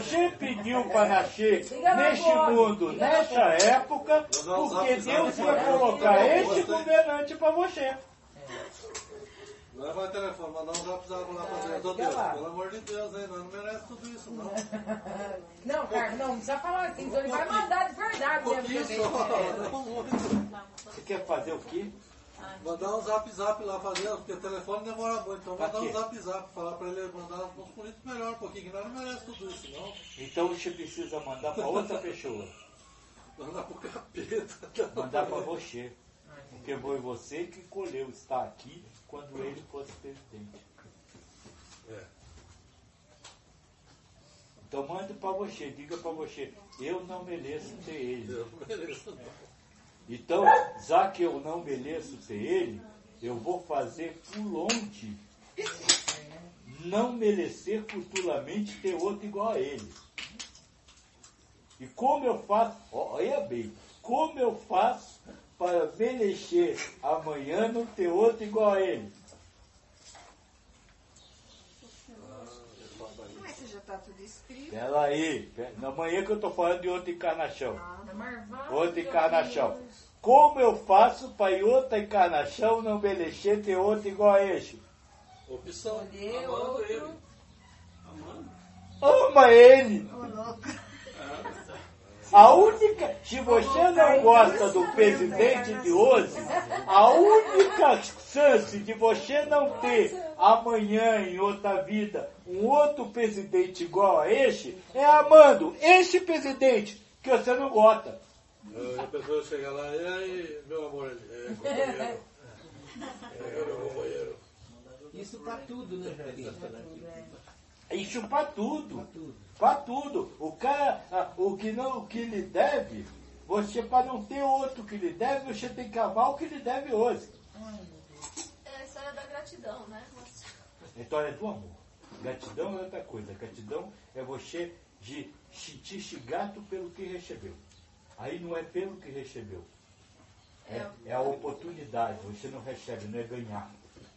neste mundo, nessa época, porque Deus ia colocar esse governante para você. Não é mais telefone, mandar um zap lá pra Deus. Ô Deus, pelo amor de Deus, aí, nós não merece tudo isso, não. Não, Carlos, não precisa falar assim, então ele vai mandar de verdade mesmo. Você quer fazer o quê? Mandar um zap lá fazer, porque o telefone demora muito. Então mandar um zap, falar pra ele mandar uns políticos melhor um pouquinho, que nós não merece tudo isso, não. Então você precisa mandar para outra pessoa. Mandar pro capeta. Mandar para você. Porque foi você que escolheu estar aqui quando ele fosse presidente. Então mande para você, diga para você, eu não mereço ter ele. Eu não mereço, não. Então, já que eu não mereço ter ele, eu vou fazer por onde não merecer futuramente ter outro igual a ele. E como eu faço, olha bem, como eu faço para merecer amanhã não ter outro igual a ele? Mas você já está tudo escrito. Espera aí, amanhã que eu estou falando de outra encarnação. Marvado, Outra encarnação. Como eu faço para em outra encarnação não merecer ter outro igual a este? Opção. Amando ele. Ama ele! A única, se você não gosta do presidente de hoje, a única chance de você não ter amanhã, em outra vida, um outro presidente igual a este, é amando esse presidente que você não gosta. A pessoa chega lá, e aí, meu amor, companheiro. Meu companheiro. Isso pra tudo, né, Jardim? Isso para tudo. Para tudo. O cara, o que lhe deve, você para não ter outro que lhe deve, você tem que amar o que lhe deve hoje. É a história da gratidão, né? A história do amor. Gratidão é outra coisa. Gratidão é você sentir-se grato pelo que recebeu. Aí não é pelo que recebeu. É a oportunidade. Você não recebe, não é ganhar.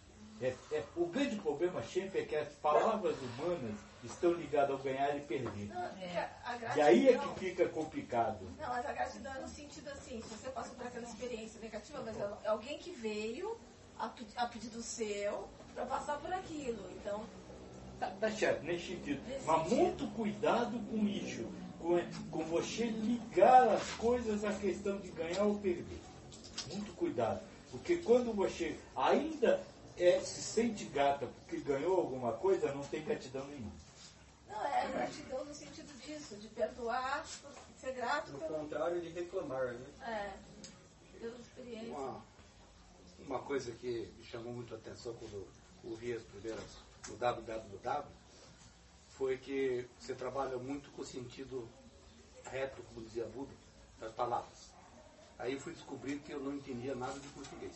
O grande problema sempre é que as palavras humanas estão ligadas ao ganhar e perder. E aí é que fica complicado. Não, mas a gratidão é no sentido assim, se você passou por aquela experiência negativa, mas é alguém que veio a pedido seu para passar por aquilo. Então. Tá certo, nesse sentido. Mas muito cuidado com isso. Com você ligar as coisas à questão de ganhar ou perder. Muito cuidado. Porque quando você ainda se sente grata porque ganhou alguma coisa, não tem gratidão nenhuma. Não, é gratidão no sentido disso, de perdoar, ser grato. No contrário de reclamar, né? Pela experiência. Uma coisa que me chamou muito a atenção quando ouvi as primeiras no www foi que você trabalha muito com o sentido reto, como dizia Buda, das palavras. Aí eu fui descobrir que eu não entendia nada de português.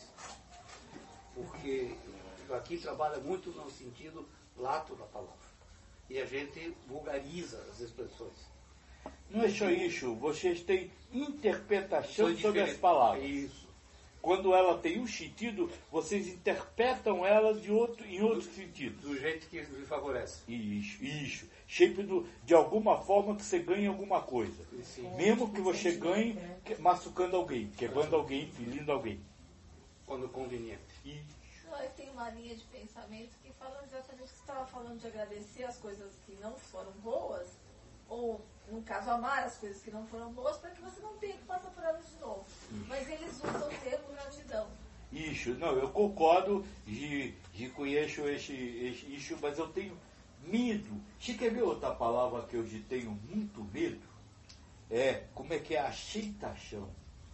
Porque aqui trabalha muito no sentido lato da palavra. E a gente vulgariza as expressões. Não é só isso, vocês têm interpretação sobre as palavras. Isso. Quando ela tem um sentido, vocês interpretam ela em outro sentido. Do jeito que lhe favorece. Isso. Sempre de alguma forma que você ganhe alguma coisa. Sim. Mesmo que você ganhe machucando alguém, quebrando alguém, ferindo alguém. Quando conveniente. Tem uma linha de pensamento que fala exatamente o que você estava falando, de agradecer as coisas que não foram boas, ou, no caso, amar as coisas que não foram boas, para que você não tenha que passar por elas de novo. Mas eles usam o termo gratidão. Isso, não, eu concordo e conheço isso, mas eu tenho medo. Você quer ver outra palavra que eu tenho muito medo? Como é que é aceitação?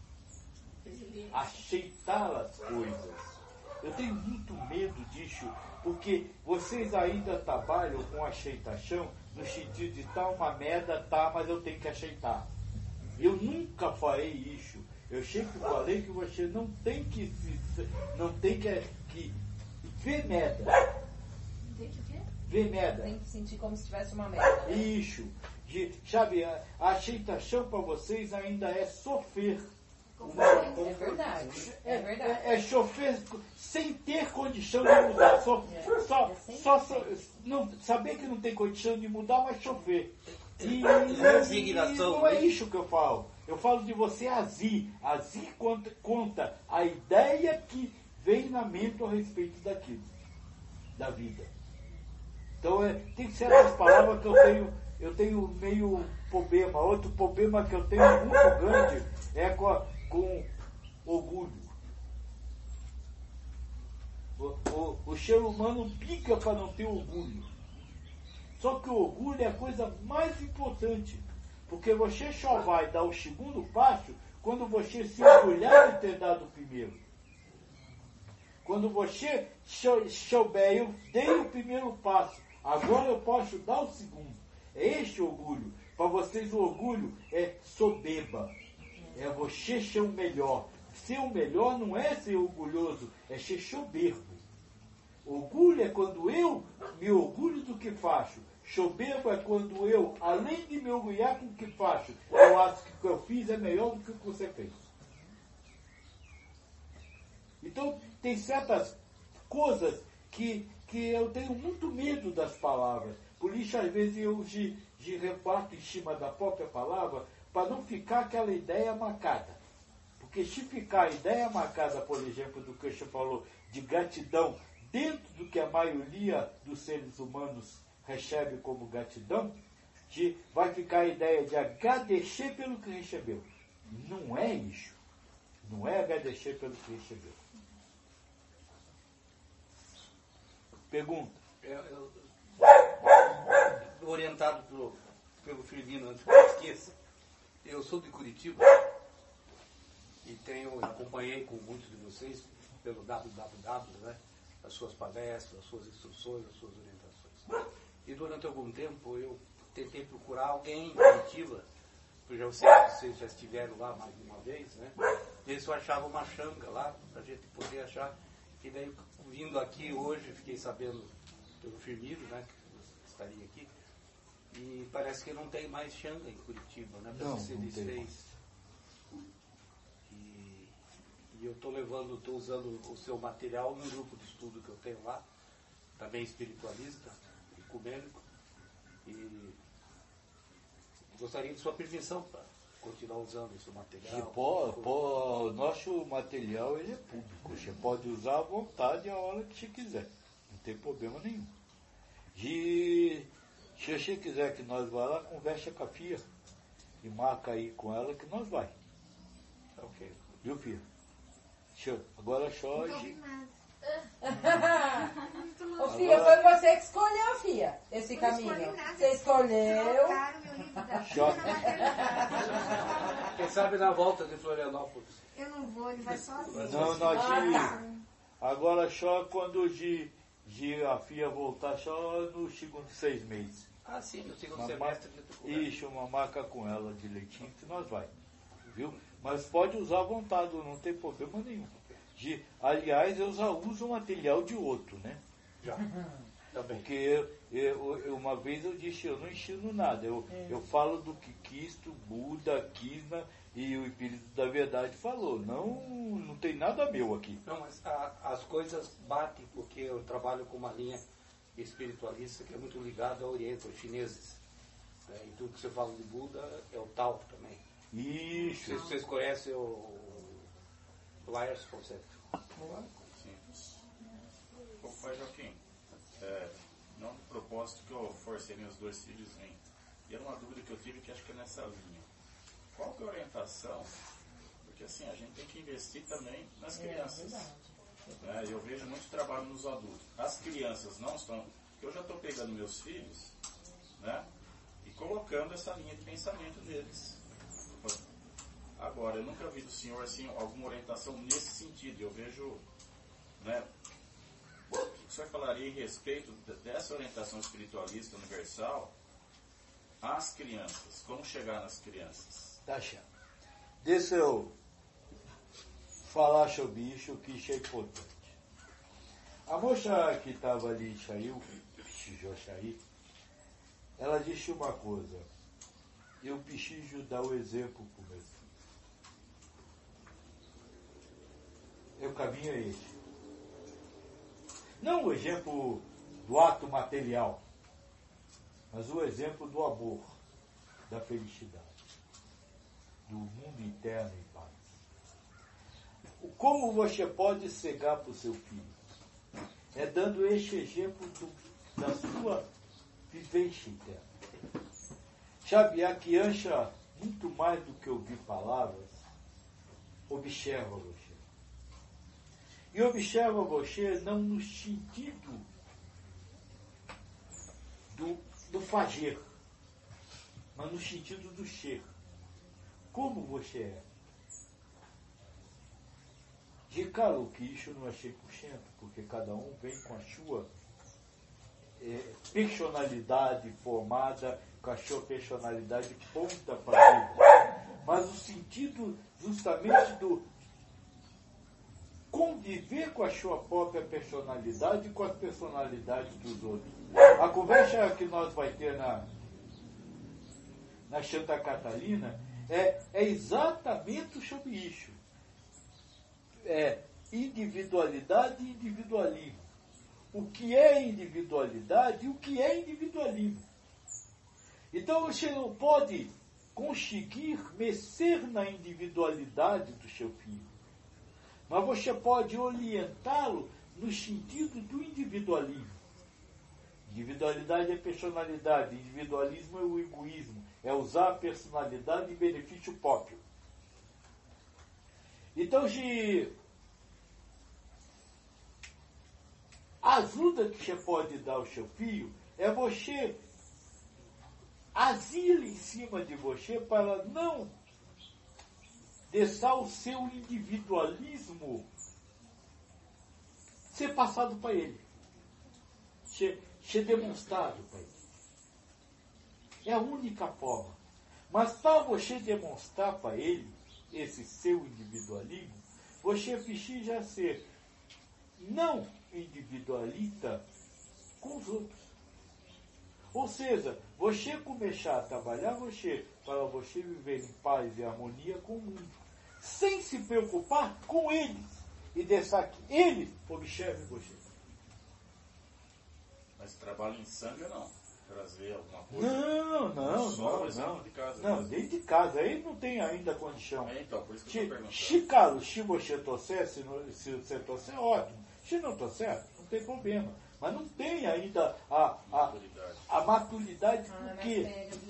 Aceitar as coisas. Eu tenho muito medo disso, porque vocês ainda trabalham com aceitação no sentido de tá uma merda, mas eu tenho que aceitar. Eu nunca farei isso. Eu sempre falei que você não tem que ver merda. Tem que ver? Ver merda. Tem que sentir como se tivesse uma merda. Isso. Sabe, a aceitação para vocês ainda é sofrer. É verdade. É sofrer sem ter condição de mudar. Não, saber que não tem condição de mudar, mas sofrer. E não é isso que eu falo. Eu falo de você agir. Agir conta a ideia que vem na mente a respeito daquilo. da vida. Então tem que ser as palavras que eu tenho meio problema. Outro problema que eu tenho muito grande é com orgulho. O ser humano pica para não ter orgulho. Só que o orgulho é a coisa mais importante. Porque você só vai dar o segundo passo quando você se orgulhar de ter dado o primeiro. Quando você souber, eu dei o primeiro passo, agora eu posso dar o segundo. É este orgulho. Para vocês o orgulho é soberba. É você ser o melhor. Ser o melhor não é ser orgulhoso, é ser soberbo. Orgulho é quando eu me orgulho do que faço. Soberbo é quando eu, além de me orgulhar com o que faço, eu acho que o que eu fiz é melhor do que o que você fez. Então, tem certas coisas que eu tenho muito medo das palavras. Por isso, às vezes, eu de rebato em cima da própria palavra, para não ficar aquela ideia marcada. Porque se ficar a ideia marcada, por exemplo, do que você falou, de gratidão, dentro do que a maioria dos seres humanos recebe como gratidão, vai ficar a ideia de agradecer pelo que recebeu. Não é isso. Não é agradecer pelo que recebeu. Pergunta. Orientado pelo Firmino, antes que eu esqueça, eu sou de Curitiba e acompanhei com muitos de vocês pelo www, né, as suas palestras, as suas instruções, as suas orientações. E durante algum tempo eu tentei procurar alguém em Curitiba, porque eu sei que vocês já estiveram lá mais de uma vez, né? Ver se eu achava uma xanga lá, para a gente poder achar. E daí, vindo aqui hoje, fiquei sabendo pelo Firmino, né, que estaria aqui, e parece que não tem mais xanga em Curitiba, né? Para se desfez. E eu estou usando o seu material num grupo de estudo que eu tenho lá, também espiritualista, ecumênico, e gostaria de sua permissão para continuar usando o seu material. O nosso material ele é público. Você pode usar à vontade a hora que você quiser. Não tem problema nenhum. Se você quiser que nós vá lá, conversa com a Fia e marca aí com ela que nós vai. Ok. Viu, Fia? Agora só. Ô, Fia, foi você que escolheu, Fia, esse caminho. Você escolheu. Quem sabe na volta de Florianópolis. Eu não vou, ele vai sozinho. Agora só quando a Fia voltar, só no segundo 6 meses. Ah, sim, no segundo semestre. Isso, uma marca com ela de leitinho que nós vai. Viu? Mas pode usar à vontade, não tem problema nenhum. Aliás, eu já uso material de outro, né? Já. Porque uma vez eu disse, eu não ensino nada. Eu falo do que Cristo, Buda, Krishna e o Espírito da Verdade falou. Não tem nada meu aqui. Não, mas as coisas batem porque eu trabalho com uma linha espiritualista que é muito ligada ao Oriente, aos chineses. E tudo que você fala de Buda é o Tao também. Isso. Não sei se vocês conhecem o Laércio Fonseca. Sim. Pai Joaquim, não de propósito que eu forcei meus 2 filhos em. E era uma dúvida que eu tive que acho que é nessa linha. Qual que é a orientação? Porque assim, a gente tem que investir também nas crianças. Eu vejo muito trabalho nos adultos. As crianças não estão. Eu já estou pegando meus filhos, né? E colocando essa linha de pensamento deles. Agora, eu nunca vi do senhor assim, alguma orientação nesse sentido. Eu vejo, né, o que o senhor falaria em respeito dessa orientação espiritualista universal às crianças? Como chegar nas crianças? Tá certo. Deixa eu falar sobre isso, que isso é importante. A moça que estava ali, precisou sair, ela disse uma coisa: eu preciso dar o exemplo para o meu filho. O caminho é esse. Não o exemplo do ato material, mas o exemplo do amor, da felicidade, do mundo interno em paz. Como você pode cegar para o seu filho? é dando este exemplo da sua vivência interna. Xavier, que acha muito mais do que ouvir palavras, observa você. E observa você não no sentido do fazer, mas no sentido do ser. Como você é. De claro que isso não é 100%, porque cada um vem com a sua personalidade formada, com a sua personalidade ponta para vida. Mas o sentido justamente do conviver com a sua própria personalidade e com as personalidades dos outros. A conversa que nós vai ter na Santa Catarina é exatamente sobre isso. Individualidade e individualismo. O que é individualidade e o que é individualismo. Então você não pode conseguir mexer na individualidade do seu filho, mas você pode orientá-lo no sentido do individualismo. Individualidade é personalidade, individualismo é o egoísmo, é usar a personalidade em benefício próprio. Então, a ajuda que você pode dar ao seu filho é você agir em cima de você para não deixar o seu individualismo ser passado para ele, ser demonstrado para ele. É a única forma. Mas para você demonstrar para ele esse seu individualismo, você precisa ser não individualista com os outros. Ou seja, você começar a trabalhar para você viver em paz e harmonia com o mundo, sem se preocupar com eles e deixar que eles observem você. Mas trabalho em sangue ou não? Trazer alguma coisa? Não. De casa, não, dentro de casa. Aí não tem ainda condição. Então, por isso que eu estou perguntando. Carlos, se você trouxer, se você trouxer, ótimo. Se não trouxer, não tem problema. Mas não tem ainda a maturidade, porque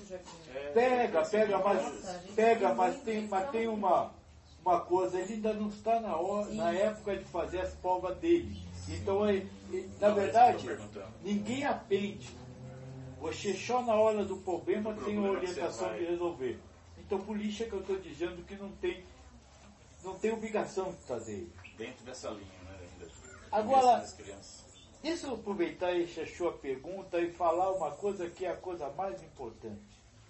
pega, mas tem uma coisa, ele ainda não está na época de fazer as provas dele. Então, na verdade, ninguém aprende. Você só na hora do problema tem a orientação de resolver. Então, por isso é que eu estou dizendo que não tem obrigação de fazer isso. Dentro dessa linha, né? Ainda. Agora, deixa eu aproveitar essa sua pergunta e falar uma coisa que é a coisa mais importante.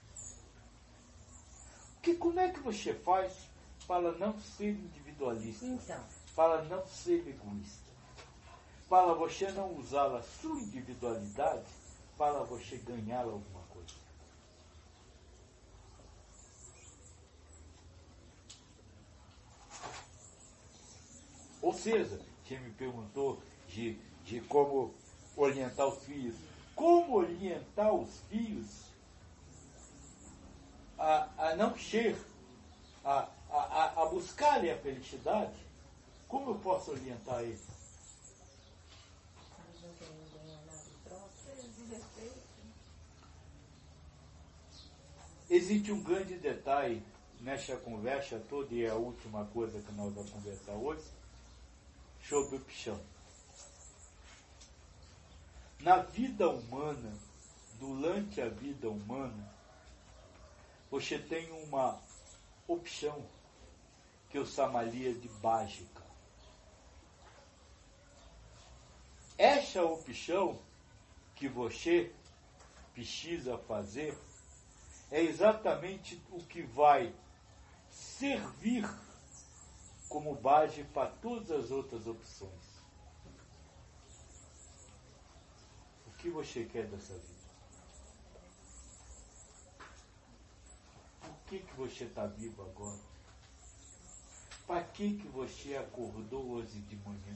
Como é que você faz para não ser individualista? Então. Para não ser egoísta? Para você não usar a sua individualidade para você ganhar alguma coisa. Ou seja, você me perguntou de como orientar os filhos. Como orientar os filhos a não ser, a buscarem a felicidade? Como eu posso orientar eles? Existe um grande detalhe nessa conversa toda, e é a última coisa que nós vamos conversar hoje, sobre o opção. Na vida humana, durante a vida humana, você tem uma opção que eu chamaria de básica. Essa opção que você precisa fazer é exatamente o que vai servir como base para todas as outras opções. O que você quer dessa vida? Por que você está vivo agora? Para que você acordou hoje de manhã?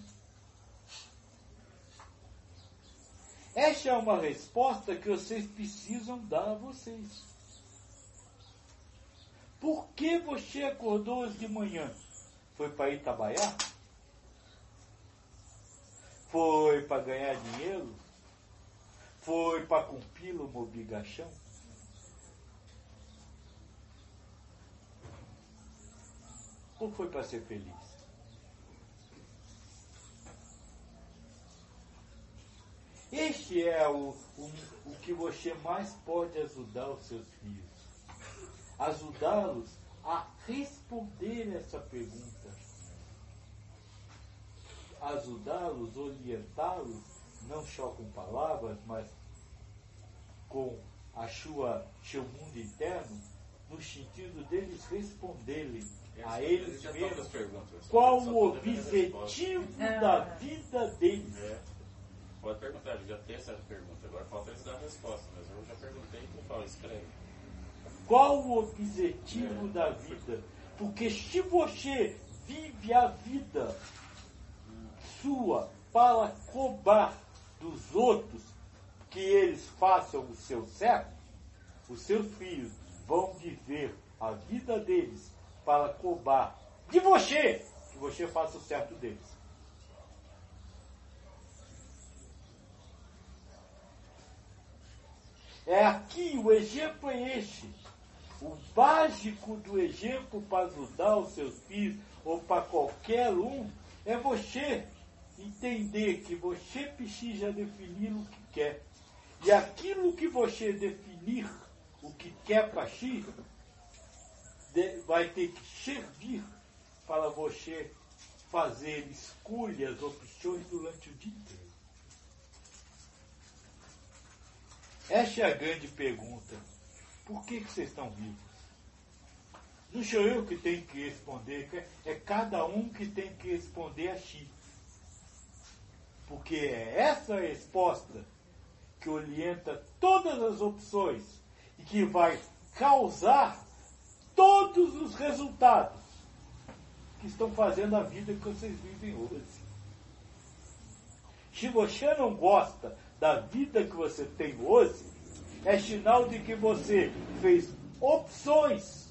Essa é uma resposta que vocês precisam dar a vocês. Por que você acordou hoje de manhã? Foi para ir trabalhar? Foi para ganhar dinheiro? Foi para cumprir uma obrigação? Ou foi para ser feliz? Este é o que você mais pode ajudar os seus filhos. Ajudá-los a responder essa pergunta. Ajudá-los, orientá-los, não só com palavras, mas com seu mundo interno, no sentido deles responderem a eles mesmos qual o objetivo da vida deles. Pode perguntar, já tem essa pergunta, agora falta eles dar a resposta, mas eu já perguntei, então fala, escreve. Qual o objetivo da vida? Porque se você vive a vida sua para cobrar dos outros que eles façam o seu certo, os seus filhos vão viver a vida deles para cobrar de você que você faça o certo deles. É aqui, o exemplo é este. O básico do exemplo para ajudar os seus filhos ou para qualquer um é você entender que você precisa definir o que quer. E aquilo que você definir o que quer para si vai ter que servir para você fazer escolhas, opções durante o dia inteiro. Essa é a grande pergunta. Por que vocês estão vivos? Não sou eu que tenho que responder, é cada um que tem que responder a si. Porque é essa resposta que orienta todas as opções e que vai causar todos os resultados que estão fazendo a vida que vocês vivem hoje. Se você não gosta da vida que você tem hoje, é sinal de que você fez opções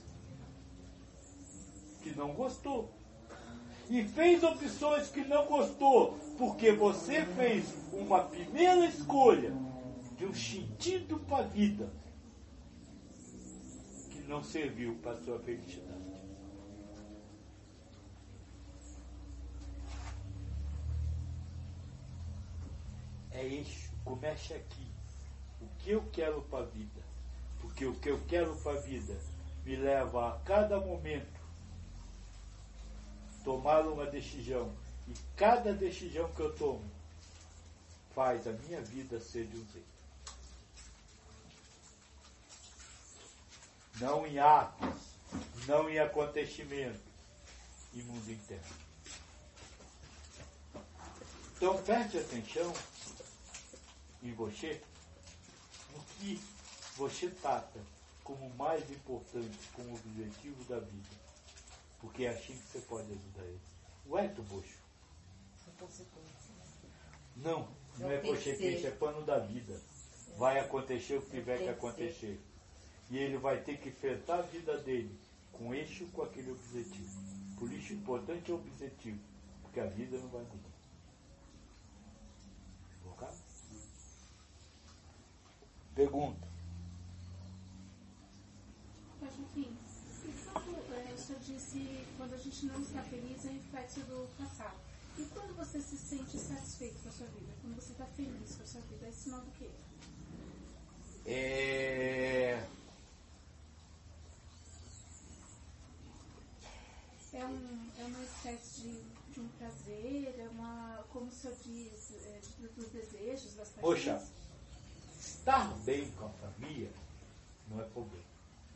que não gostou. E fez opções que não gostou, porque você fez uma primeira escolha de um sentido para a vida que não serviu para a sua felicidade. É isso, comece aqui. O que eu quero para a vida? Porque o que eu quero para a vida me leva a cada momento tomar uma decisão. E cada decisão que eu tomo faz a minha vida ser de um jeito. Não em atos, não em acontecimentos, em mundo interno. Então preste atenção em você, no que você trata como mais importante, como objetivo da vida. Porque é assim que você pode ajudar ele. O Hélio Bocho. Não é consequência, é plano da vida. Vai acontecer o que tiver que acontecer. E ele vai ter que enfrentar a vida dele com esse ou com aquele objetivo. Por isso o importante é o objetivo, porque a vida não vai mudar. Ok? Pergunta. Mas enfim, e quando o senhor disse quando a gente não está feliz é reflexo do passado. E quando você se sente satisfeito com a sua vida? Quando você está feliz com a sua vida, é sinal do quê? É uma espécie de um prazer, é uma, como o senhor diz, dos desejos, das paixões? Poxa, estar bem com a família não é problema.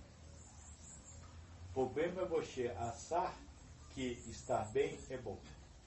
O problema é você achar que estar bem é bom.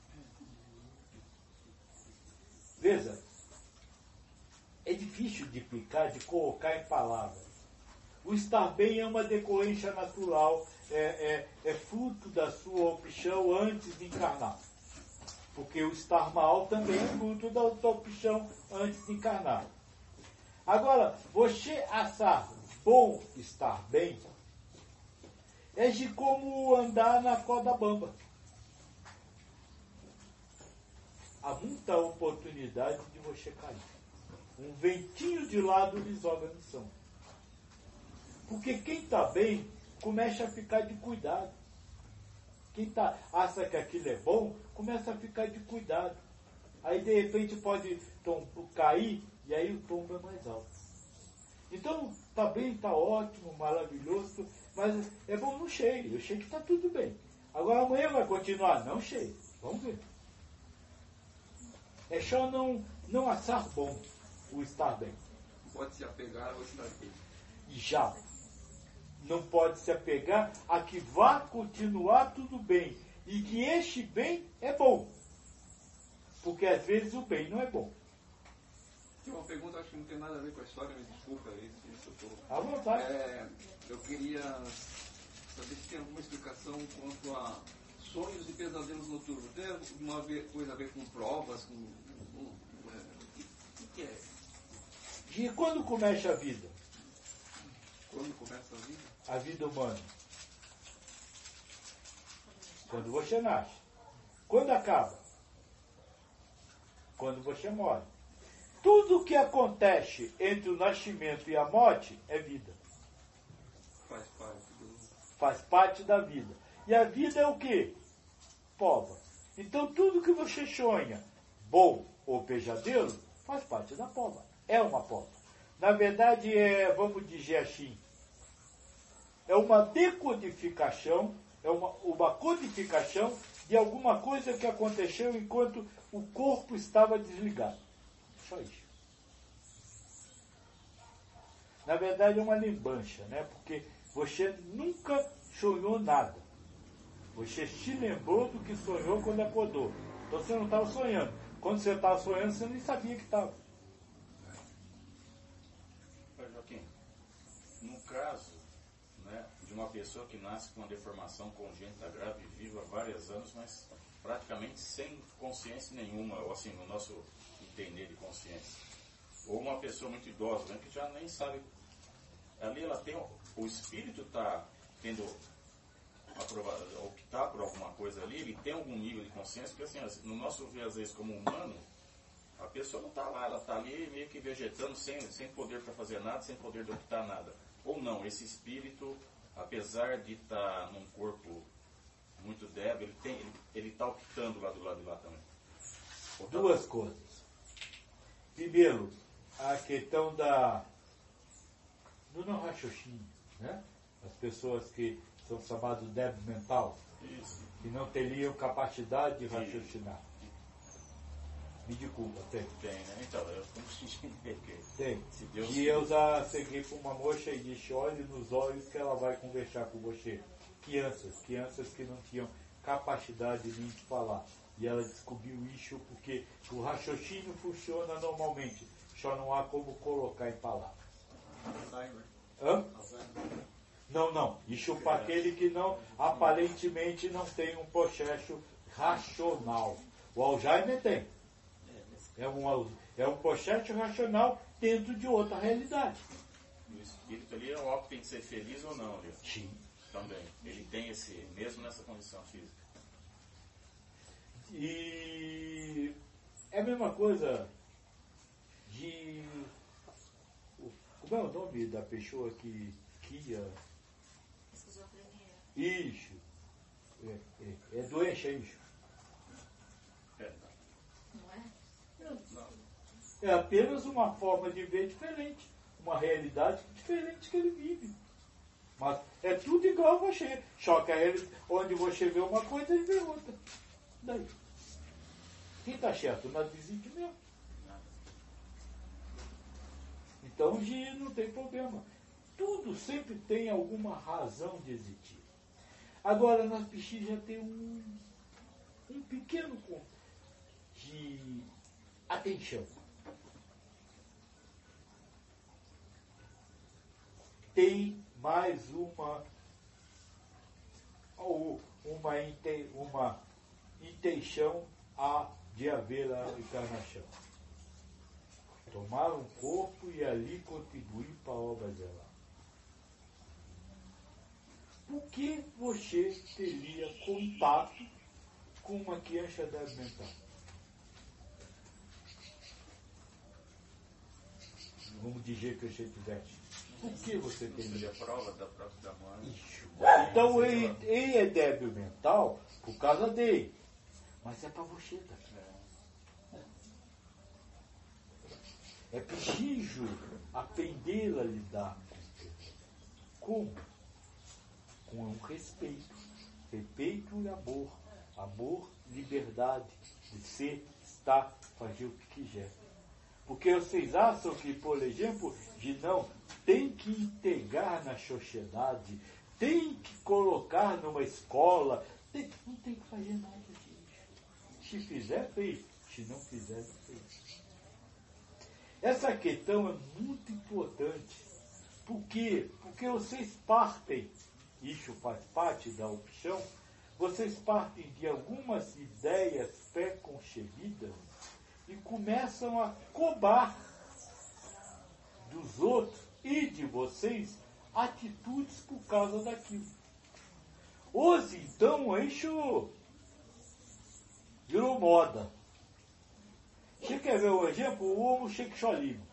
Veja, é difícil de explicar, de colocar em palavras. O estar bem é uma decorrência natural, é fruto da sua opção antes de encarnar. Porque o estar mal também é fruto da sua opção antes de encarnar. Agora, você achar bom estar bem é de como andar na corda bamba. há muita oportunidade de você cair. Um ventinho de lado lhe joga no chão. Porque quem está bem começa a ficar de cuidado. Quem acha que aquilo é bom, começa a ficar de cuidado. Aí de repente pode cair e aí o tombo é mais alto. Então está bem, está ótimo, maravilhoso, mas é bom no cheio. Eu sei que está tudo bem. Agora amanhã vai continuar não cheio. Vamos ver. É só não achar bom o estar bem. Pode se apegar ao estar bem. E já. Não pode se apegar a que vá continuar tudo bem. E que este bem é bom. Porque às vezes o bem não é bom. Tem uma pergunta, acho que não tem nada a ver com a história, me desculpa. À vontade. Eu queria saber se tem alguma explicação quanto a sonhos e pesadelos noturnos. Tem alguma coisa a ver com provas? O que é? E quando começa a vida? Quando começa a vida? A vida humana. Quando você nasce. Quando acaba? Quando você morre. Tudo que acontece entre o nascimento e a morte é vida. Faz parte da vida. E a vida é o quê? Prova. Então tudo que você sonha, bom ou pesadelo, faz parte da prova. É uma prova. Na verdade, vamos dizer assim, é uma decodificação, é uma codificação de alguma coisa que aconteceu enquanto o corpo estava desligado. Só isso. Na verdade é uma lembrança, né? Porque você nunca sonhou nada. Você se lembrou do que sonhou quando acordou. Então você não estava sonhando. Quando você estava sonhando, você nem sabia que estava. Joaquim, no caso, né, de uma pessoa que nasce com uma deformação congênita grave e viva há vários anos, mas praticamente sem consciência nenhuma, ou assim, no nosso entender de consciência. Ou uma pessoa muito idosa, né, que já nem sabe. Ali ela tem. O espírito está tendo optar por alguma coisa ali, ele tem algum nível de consciência, porque assim, no nosso ver, às vezes, como humano, a pessoa não está lá, ela está ali meio que vegetando, sem poder para fazer nada, sem poder de optar nada. Ou não, esse espírito, apesar de estar num corpo muito débil, ele está optando lá do lado de lá também. Duas coisas. Primeiro, a questão do não raciocínio, né? As pessoas que são chamadas de débil mental, que não teriam capacidade de raciocinar. Me desculpa, tem. Tem, né? Então, eu consigo entender que... Tem. Se Deus e eu já cheguei para uma moça e disse, olhe nos olhos que ela vai conversar com você. Crianças que não tinham capacidade nem de falar. E ela descobriu isso porque o raciocínio funciona normalmente, só não há como colocar em palavras. Hã? Não. Isso para aquele que não, aparentemente não tem um processo racional. O Alzheimer tem. É um processo racional dentro de outra realidade. O espírito ali é o que tem que ser feliz ou não, ali. Sim. Também. Ele tem esse, mesmo nessa condição física. E é a mesma coisa de... Como é o nome da pessoa que ia... Esquizofrenia. Isso. É doença, é isso. Não é? Não. É apenas uma forma de ver diferente. Uma realidade diferente que ele vive. Mas é tudo igual a você. Só que onde você vê uma coisa, ele vê outra. Daí. Quem está certo? Nós existe mesmo. Então não tem problema. Tudo sempre tem alguma razão de existir. Agora nós precisamos ter um pequeno ponto de atenção. Tem mais uma intenção de haver a encarnação. Tomar um corpo e ali contribuir para a obra dela. Por que você teria contato com uma criança débil mental? vamos dizer que você tivesse. Por que você tem Seria isso? prova da própria mãe. Então ele é débil mental por causa dele. Mas é para você também. É preciso aprender a lidar com como? Com um respeito. Respeito e amor. Amor, liberdade de ser, estar, fazer o que quiser. Porque vocês acham que, por exemplo, de não, tem que integrar na sociedade, tem que colocar numa escola, não tem que fazer nada disso. Se fizer, fez. Se não fizer, não fez. Essa questão é muito importante. Por quê? Porque vocês partem, isso faz parte da opção, vocês partem de algumas ideias pré-concebidas e começam a cobrar dos outros e de vocês atitudes por causa daquilo. Hoje, então, isso virou moda. Você quer ver um exemplo? O homossexualismo.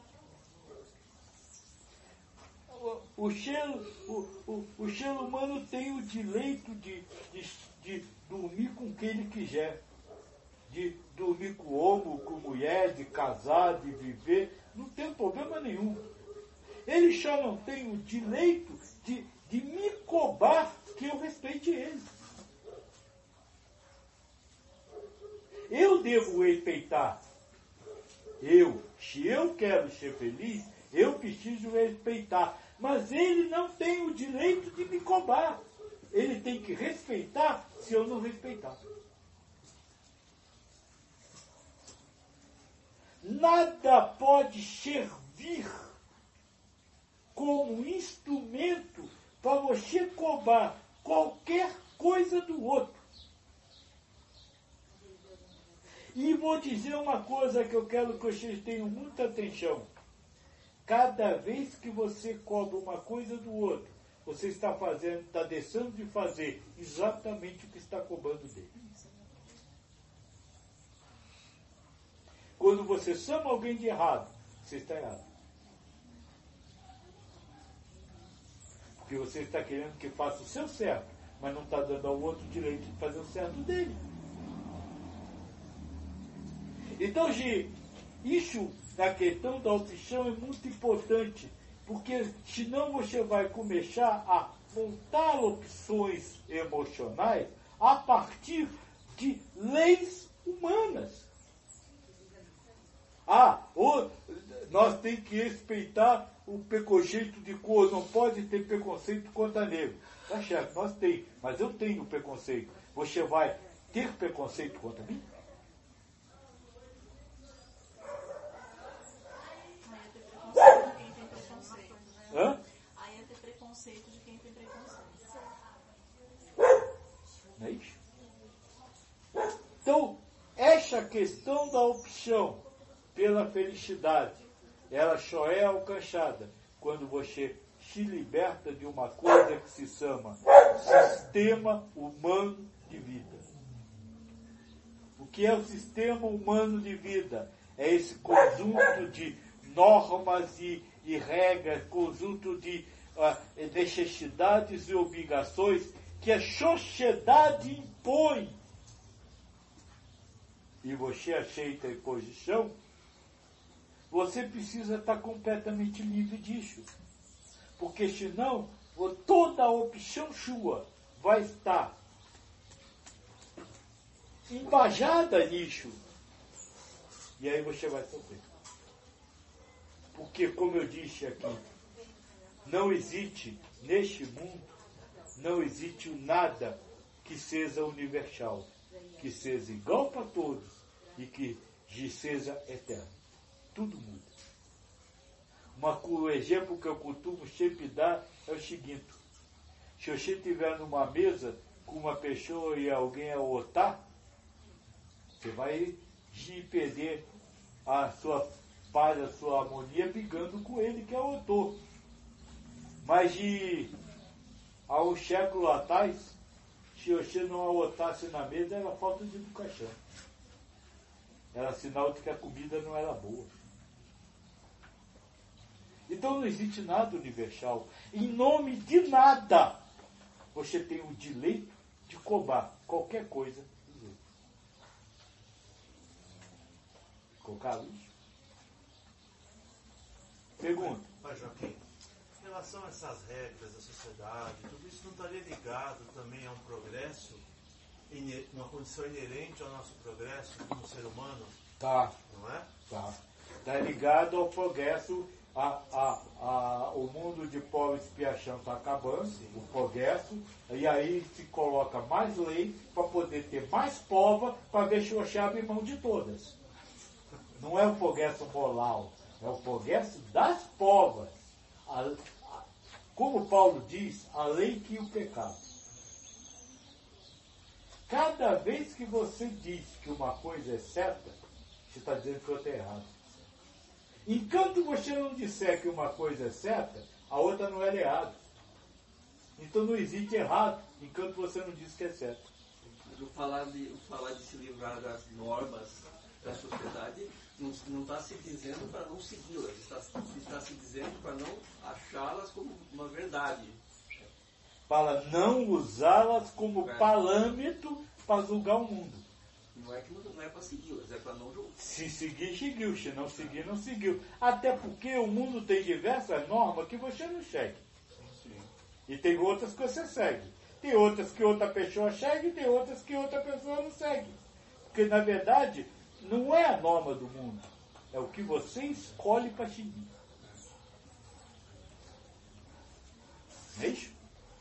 O ser humano tem o direito de dormir com quem ele quiser. De dormir com homem, com mulher, de casar, de viver. Não tem problema nenhum. Ele só não tem o direito de me cobrar que eu respeite ele. Eu devo respeitar. Se eu quero ser feliz, eu preciso respeitar. Mas ele não tem o direito de me cobrar. Ele tem que respeitar se eu não respeitar. Nada pode servir como instrumento para você cobrar qualquer coisa do outro. E vou dizer uma coisa que eu quero que vocês tenham muita atenção. Cada vez que você cobra uma coisa do outro, você está deixando de fazer exatamente o que está cobrando dele. Quando você chama alguém de errado, você está errado. Porque você está querendo que faça o seu certo, mas não está dando ao outro direito de fazer o certo dele. Então, isso na questão da opção é muito importante, porque senão você vai começar a montar opções emocionais a partir de leis humanas. Nós temos que respeitar o preconceito de cor, não pode ter preconceito contra negro. Tá certo, nós temos, mas eu tenho preconceito. Você vai ter preconceito contra mim? Aí é ter preconceito de quem tem preconceito. Não é isso? Então, essa questão da opção pela felicidade, ela só é alcançada quando você se liberta de uma coisa que se chama sistema humano de vida. O que é o sistema humano de vida? É esse conjunto de normas e regras, conjunto de necessidades e obrigações que a sociedade impõe. E você aceita a imposição, você precisa estar completamente livre disso. Porque senão, toda a opção sua vai estar embasada nisso. E aí você vai sofrer. Porque, como eu disse aqui, não existe, neste mundo, não existe nada que seja universal, que seja igual para todos e que seja eterno. Tudo muda. O exemplo que eu costumo sempre dar é o seguinte: se você estiver numa mesa com uma pessoa e alguém a otar, você vai perder a sua paz, a sua harmonia, brigando com ele, que é o autor. Mas há um século atrás, se você não a otasse na mesa, era falta de educação. Era sinal de que a comida não era boa. Então não existe nada universal. Em nome de nada, você tem o direito de cobrar qualquer coisa dos outros. Colocar lixo. Pergunta. Pai Joaquim, em relação a essas regras da sociedade, tudo isso não estaria ligado também a um progresso, uma condição inerente ao nosso progresso como ser humano? Tá. Não é? Tá. Está ligado ao progresso. O mundo de pó e expiação está acabando, o progresso, e aí se coloca mais lei para poder ter mais pova para ver se o abre mão de todas. Não é o progresso moral, é o progresso das povas. Como Paulo diz, a lei que o pecado. Cada vez que você diz que uma coisa é certa, você está dizendo que outra é errada. Enquanto você não disser que uma coisa é certa, a outra não é errada. Então não existe errado, enquanto você não diz que é certo. O falar de se livrar das normas da sociedade não está se dizendo para não segui-las, está se dizendo para não achá-las como uma verdade. Para não usá-las como parâmetro para julgar o mundo. Não é que não é para segui-las, é para não julgar. Se seguir, seguiu. Se não seguir, não seguiu. Até porque o mundo tem diversas normas que você não segue. Sim. E tem outras que você segue. Tem outras que outra pessoa segue e tem outras que outra pessoa não segue. Porque, na verdade, não é a norma do mundo. É o que você escolhe para seguir. É isso?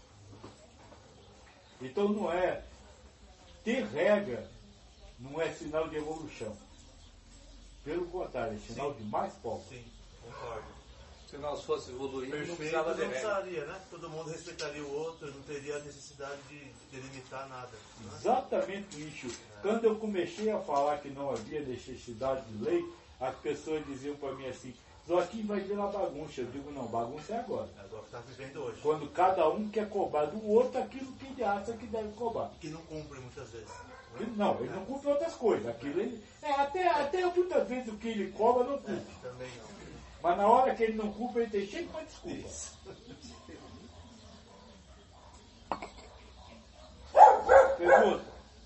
Então não é... Ter regra não é sinal de evolução. Pelo contrário, é sinal de mais povo. Sim, concordo. Se nós fosse evoluir, não Perfeito, precisava de não regra. precisaria, né? Todo mundo respeitaria o outro, não teria necessidade de delimitar nada. Né? Exatamente isso. Quando eu comecei a falar que não havia necessidade de lei, as pessoas diziam para mim assim, Joaquim vai virar bagunça. Eu digo, não, bagunça é agora. É agora que está vivendo hoje. Quando cada um quer cobrar do outro aquilo que ele acha que deve cobrar. Que não cumpre muitas vezes. Não, ele não cumpre outras coisas. Aquilo ele, até muitas vezes o que ele cobra não cumpre. Também não. Mas na hora que ele não cumpre, ele tem cheio de desculpas. Pergunta.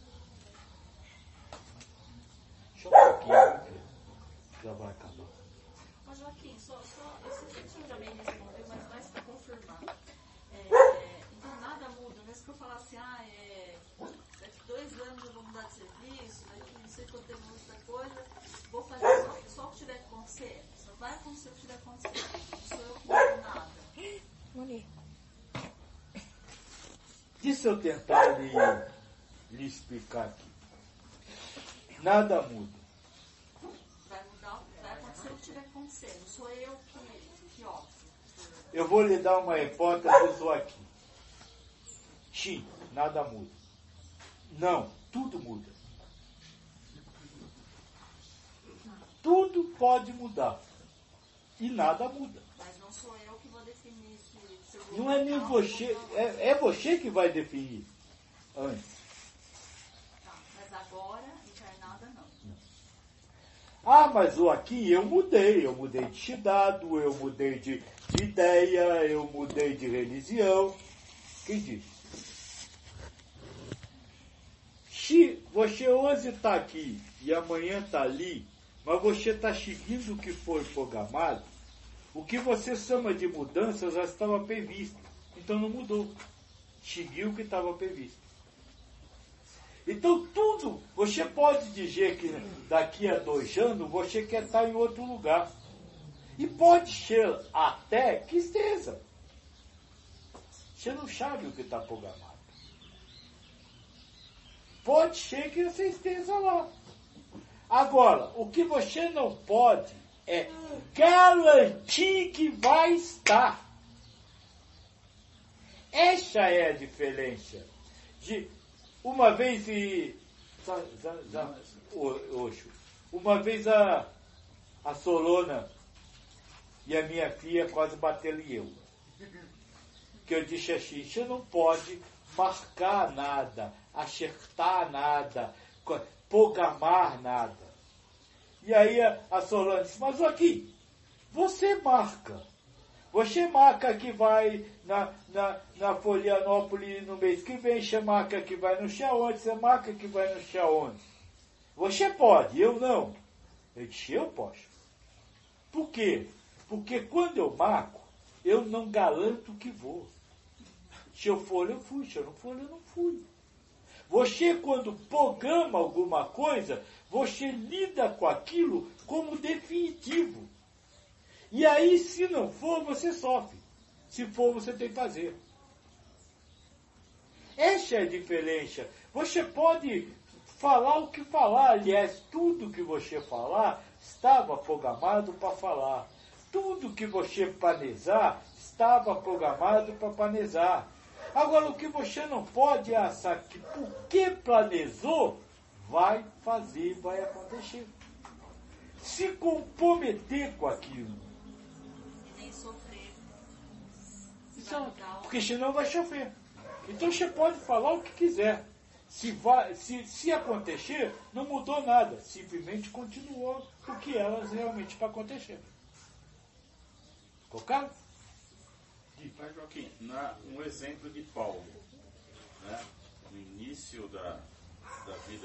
Deixa eu ver aqui. Já vai acabar. Ô Joaquim, eu sei que o senhor já me respondeu, mas mais para confirmar. Então nada muda, mesmo que eu falar assim, daqui 2 anos eu vou mudar de serviço, daqui não sei quanto tempo outra coisa, vou fazer só o que tiver que acontecer. Só vai acontecer o que tiver que acontecer. Não sou eu que mudo nada. Deixa eu tentar lhe explicar aqui. Nada muda. Vai acontecer o que tiver que acontecer. Não sou eu que opto. Eu vou lhe dar uma hipótese do Joaquim. Sim, nada muda. Não, tudo muda. Tudo pode mudar. E nada muda. Mas não sou eu que vou definir se eu vou Não é nem você, é você que vai definir antes. Tá, mas agora, encarnada não. Ah, mas Joaquim, eu mudei de cidade, eu mudei de ideia, eu mudei de religião. Quem disse? Se você hoje está aqui e amanhã está ali, mas você está seguindo o que foi programado, o que você chama de mudança já estava previsto. Então não mudou. Seguiu o que estava previsto. Então tudo, você pode dizer que daqui a 2 anos você quer estar em outro lugar. E pode ser até que esteja. Você não sabe o que está programado. Pode ser que você esteja lá. Agora, o que você não pode é garantir que vai estar. Essa é a diferença. Uma vez a Solona e a minha filha quase bateram em eu. Que eu disse assim, você não pode marcar nada, acertar nada, programar nada. E aí a Solana disse, mas aqui, você marca, Você marca que vai na Florianópolis no mês que vem, você marca que vai no Chaonde, você marca que vai no Chaonde. Você pode, eu não. Eu disse, eu posso. Por quê? Porque quando eu marco, eu não garanto que vou. Se eu for, eu fui. Se eu não for, eu não fui. Você, quando programa alguma coisa, você lida com aquilo como definitivo. E aí, se não for, você sofre. Se for, você tem que fazer. Essa é a diferença. Você pode falar o que falar. Aliás, tudo que você falar estava programado para falar. Tudo que você planejar estava programado para planejar. Agora, o que você não pode é achar que porque planejou, vai fazer, vai acontecer. Se comprometer com aquilo. E nem sofrer. Exato. Porque senão vai chover. Então você pode falar o que quiser. Se acontecer, não mudou nada. Simplesmente continuou o que elas realmente para acontecer. Colocaram? Mas, Joaquim, um exemplo de Paulo, né? No início da vida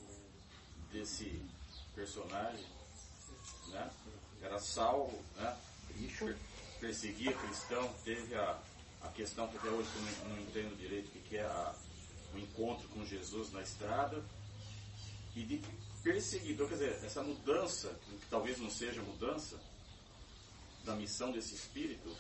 desse personagem, né? Era Saulo, né? Perseguia cristão, teve a questão que até hoje eu não entendo direito o que é o encontro com Jesus na estrada, e de perseguidor, quer dizer, essa mudança, que talvez não seja mudança da missão desse espírito,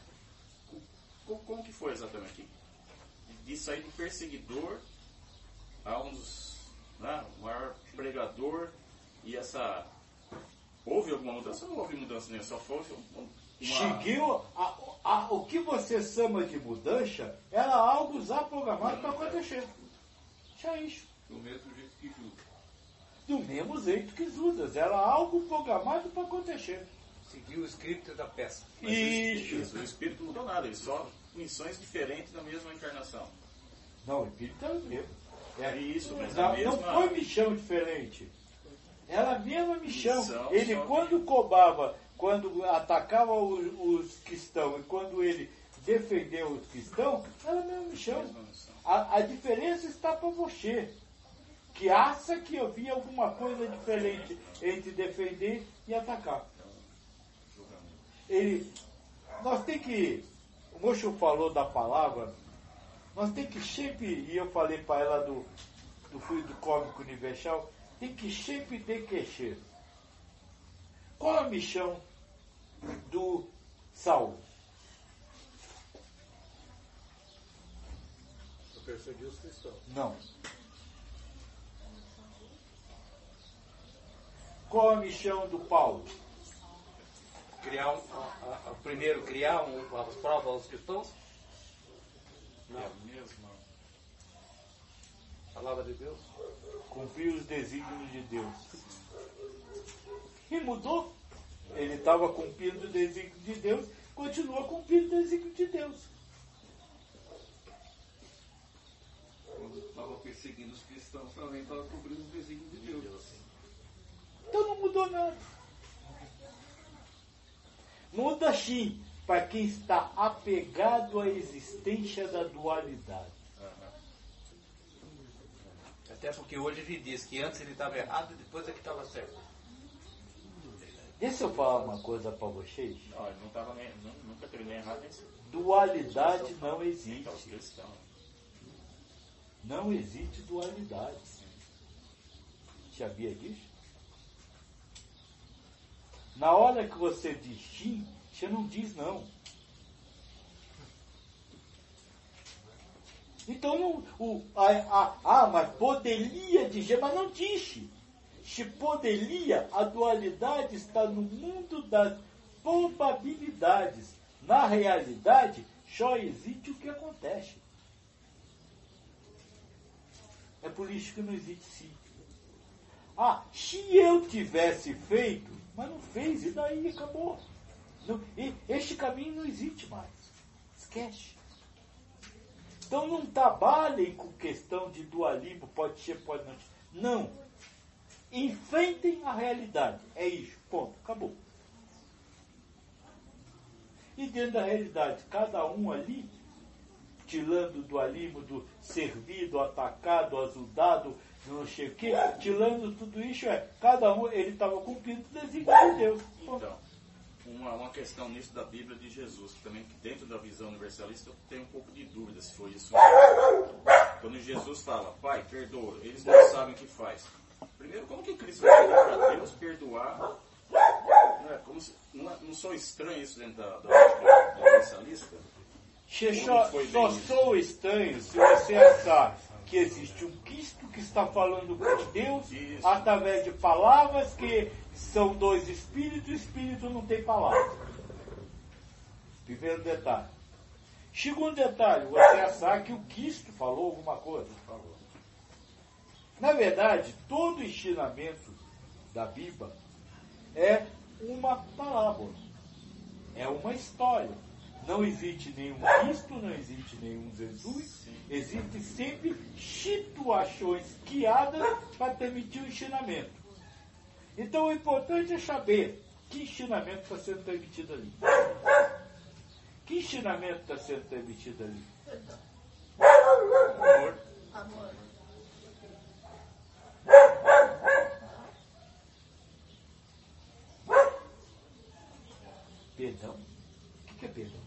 como que foi exatamente? De sair do perseguidor a um dos, né, o maior pregador, e essa... Houve alguma mudança? Não houve mudança nenhuma, só foi uma... Seguiu o que você chama de mudança, era algo já programado para acontecer. Já é isso. Do mesmo jeito que Judas. Do mesmo jeito que Judas. Era algo programado para acontecer. Seguiu o script da peça. Isso. O espírito não mudou nada, ele só missões diferentes da mesma encarnação. Não, o espírito é o mesmo. Isso, mas não foi missão diferente. Era a mesma missão. Ele, quando cobrava, quando atacava os cristãos e quando ele defendeu os cristãos, era a mesma missão. A diferença está para você, que acha que havia alguma coisa diferente entre defender e atacar. Nós tem que, o Mocho falou da palavra, nós tem que sempre, e eu falei para ela do fluido cômico universal, tem que sempre decrescer. Qual a missão do Saulo? Perseguir os cristãos. Não. Qual a missão do Paulo? Primeiro criar as provas aos cristãos? Não. É a mesma. Palavra de Deus. Cumprir os desígnios de Deus. E mudou. Ele estava cumprindo o desígnio de Deus, continua cumprindo o desígnio de Deus. Quando estava perseguindo os cristãos, também estava cumprindo os desígnios de Deus. Então não mudou nada. Muda sim para quem está apegado à existência da dualidade. Até porque hoje ele diz que antes ele estava errado e depois é que estava certo. Deixa eu falar uma coisa para vocês. Não, ele nunca teve nem errado nem certo. Dualidade não existe. Não existe dualidade. Sabia disso? Na hora que você diz sim, você não diz não. Então, mas poderia dizer, mas não disse. Se poderia, a dualidade está no mundo das probabilidades. Na realidade, só existe o que acontece. É por isso que não existe sim. Se eu tivesse feito, mas não fez, e daí acabou. Este caminho não existe mais. Esquece. Então não trabalhem com questão de dualismo, pode ser, pode não ser. Não. Enfrentem a realidade. É isso. Ponto. Acabou. E dentro da realidade, cada um ali, tirando do dualismo do servido, atacado, azudado, não sei o quê, tirando tudo isso, cada um, ele estava cumprindo o desígnio de Deus. Então, uma questão nisso da Bíblia de Jesus, que também dentro da visão universalista eu tenho um pouco de dúvida se foi isso mesmo. Quando Jesus fala, Pai, perdoa, eles não sabem o que faz. Primeiro, como que Cristo vai pedir para Deus perdoar? Não sou estranho isso dentro da ótica universalista? Só sou estranho se você achar que existe um Cristo que está falando com Deus isso, através de palavras que são dois espíritos, e o espírito não tem palavra. Primeiro detalhe. Segundo detalhe, você achar que o Cristo falou alguma coisa. Falou. Na verdade, todo ensinamento da Bíblia é uma parábola. É uma história. Não existe nenhum Cristo, não existe nenhum Jesus. Existem sempre situações criadas para permitir o ensinamento. Então o importante é saber que ensinamento está sendo permitido ali. Que ensinamento está sendo permitido ali? Amor. Amor. Perdão? O que é perdão?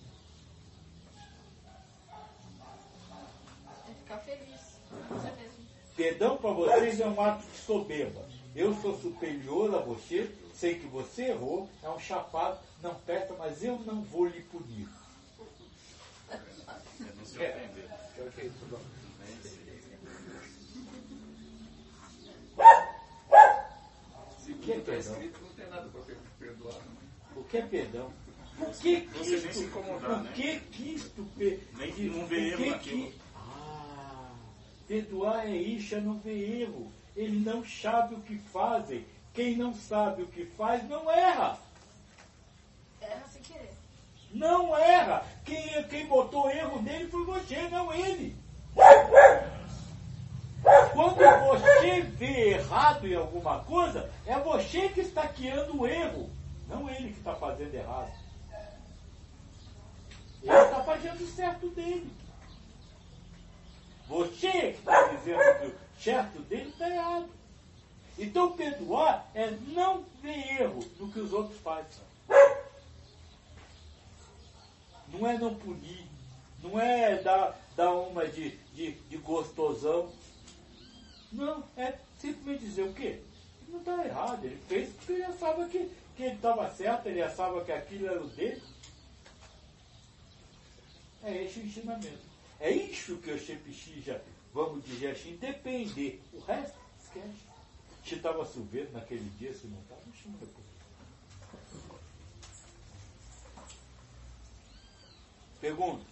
É ficar feliz. Você mesmo. Perdão para vocês é um ato de soberba. Eu sou superior a você, sei que você errou, é um chapado, não peça, mas eu não vou lhe punir. Não se ofender. O que é perdão? Não tem nada para perdoar. O que é perdão? Por que você nem se incomodar, né? Por que Cristo não vê erro naquilo. Perdoar é isso, é não ver erro. Ele não sabe o que fazem. Quem não sabe o que faz não erra. Erra sem querer. Não erra. Quem botou erro nele foi você, não ele. Quando você vê errado em alguma coisa, é você que está criando o erro, não ele que está fazendo errado. Ele está fazendo o certo dele. Você que está dizendo que o certo dele está errado. Então perdoar é não ver erro no que os outros fazem. Não é não punir, não é dar uma de gostosão. Não, é simplesmente dizer o quê? Ele não está errado, ele fez porque ele achava que ele estava certo, ele achava que aquilo era o dele. É esse o ensinamento. É isso que eu sempre precisa, vamos dizer assim, depender. O resto, esquece. Se estava chovendo naquele dia, se não estava, não chama depois. Pergunta.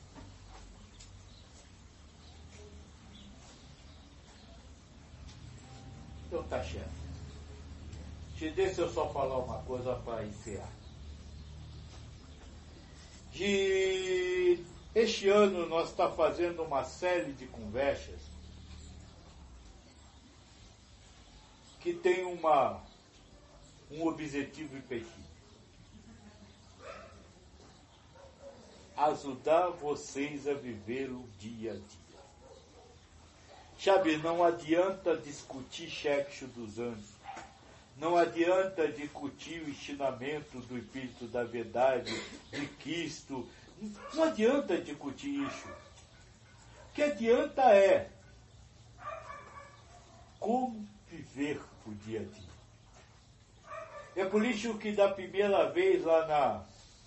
Então tá, chefe. Deixa eu só falar uma coisa para encerrar. Este ano nós estamos fazendo uma série de conversas que tem um objetivo específico. Ajudar vocês a viver o dia a dia. Sabe, não adianta discutir sexo dos anjos. Não adianta discutir o ensinamento do Espírito da Verdade, de Cristo. Não adianta discutir isso. O que adianta é como viver o dia a dia. É por isso que da primeira vez lá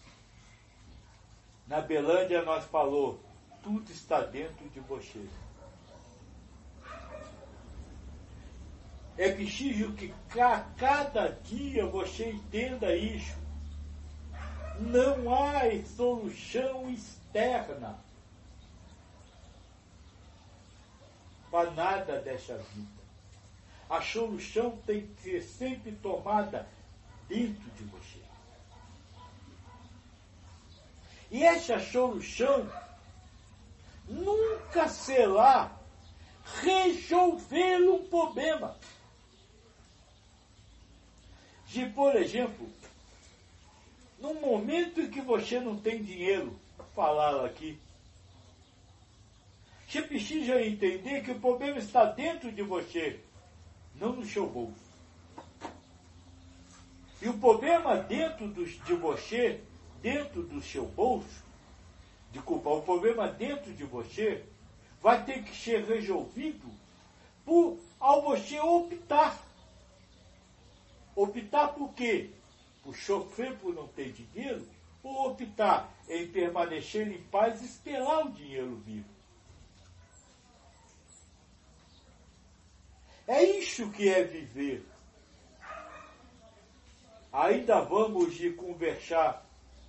na Belândia nós falou, tudo está dentro de você. É preciso que a cada dia você entenda isso. Não há solução externa para nada dessa vida. A solução tem que ser sempre tomada dentro de você. E essa solução nunca será resolver um problema. Se, por exemplo, No momento em que você não tem dinheiro, falaram aqui, você precisa entender que o problema está dentro de você, não no seu bolso. E o problema dentro de você, dentro do seu bolso, o problema dentro de você vai ter que ser resolvido ao você optar. Optar por quê? Por sofrer por não ter dinheiro? Ou optar em permanecer em paz e esperar o dinheiro vir? É isso que é viver. Ainda vamos de conversar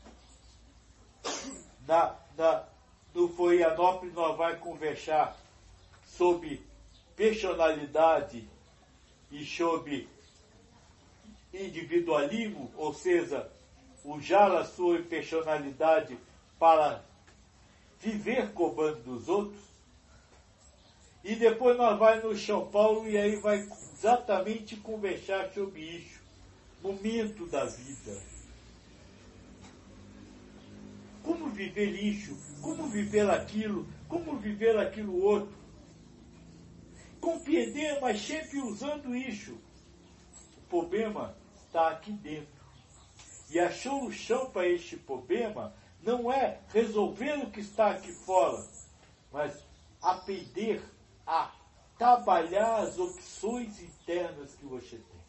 no Florianópolis, nós vamos conversar sobre personalidade e sobre individualismo, ou seja, usar a sua personalidade para viver cobrando dos outros. E depois nós vamos no São Paulo e aí vai exatamente conversar sobre isso. Momento da vida. Como viver isso? Como viver aquilo? Como viver aquilo outro? Compreender, mas sempre usando isso. O problema está aqui dentro. E a solução para este problema não é resolver o que está aqui fora, mas aprender a trabalhar as opções internas que você tem.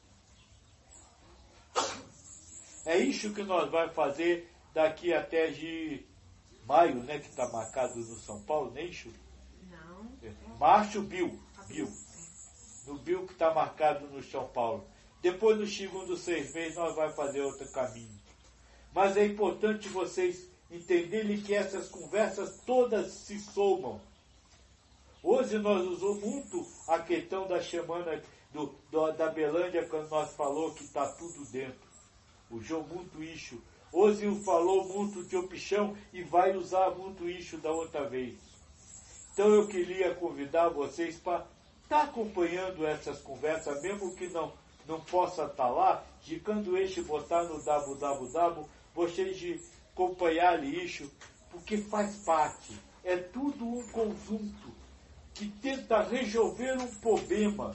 É isso que nós vamos fazer daqui até de maio, né, que está marcado no São Paulo, nem isso? Não. Março, Bill. No Bill que está marcado no São Paulo. Depois, nos segundos 6 meses, nós vamos fazer outro caminho. Mas é importante vocês entenderem que essas conversas todas se somam. Hoje nós usamos muito a questão da semana da Belândia, quando nós falou que está tudo dentro. Usou muito isso. Hoje falou muito de opção e vai usar muito isso da outra vez. Então eu queria convidar vocês para estar acompanhando essas conversas, mesmo que não possa estar lá, de quando este botar no www, vocês acompanharem isso, porque faz parte. É tudo um conjunto que tenta resolver um problema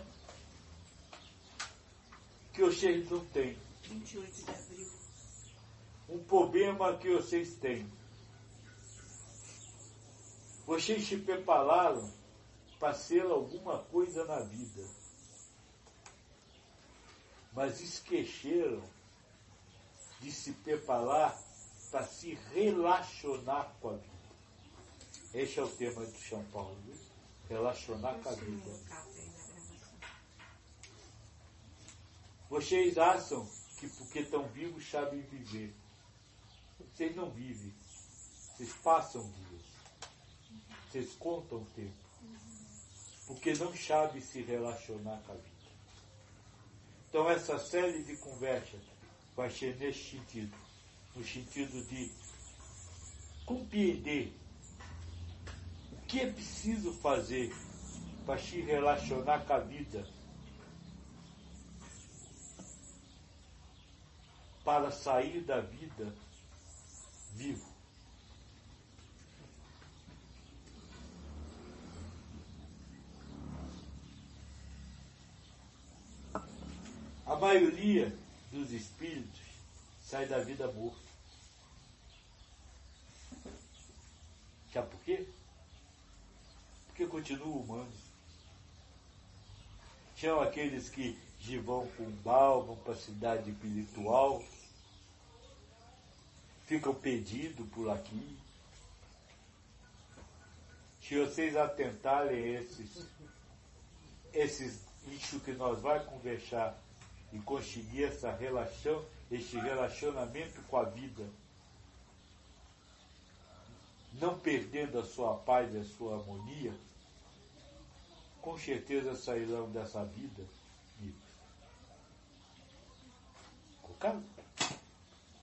que vocês não têm. 28 de abril. Um problema que vocês têm. Vocês se prepararam para ser alguma coisa na vida, mas esqueceram de se preparar para se relacionar com a vida. Esse é o tema de São Paulo, viu? Relacionar com a vida. Vocês acham que porque estão vivos sabem viver. Vocês não vivem. Vocês passam dias. Vocês contam o tempo. Porque não sabem se relacionar com a vida. Então essa série de conversas vai ser nesse sentido. No sentido de compreender o que é preciso fazer para se relacionar com a vida, para sair da vida vivo. A maioria dos espíritos sai da vida morto. Sabe por quê? Porque continuam humanos. São aqueles que vão com vão para a cidade espiritual, ficam perdidos por aqui. Se vocês atentarem esses isso que nós vamos conversar e conseguir essa relação, esse relacionamento com a vida, não perdendo a sua paz e a sua harmonia, com certeza sairão dessa vida vivos. Colocado?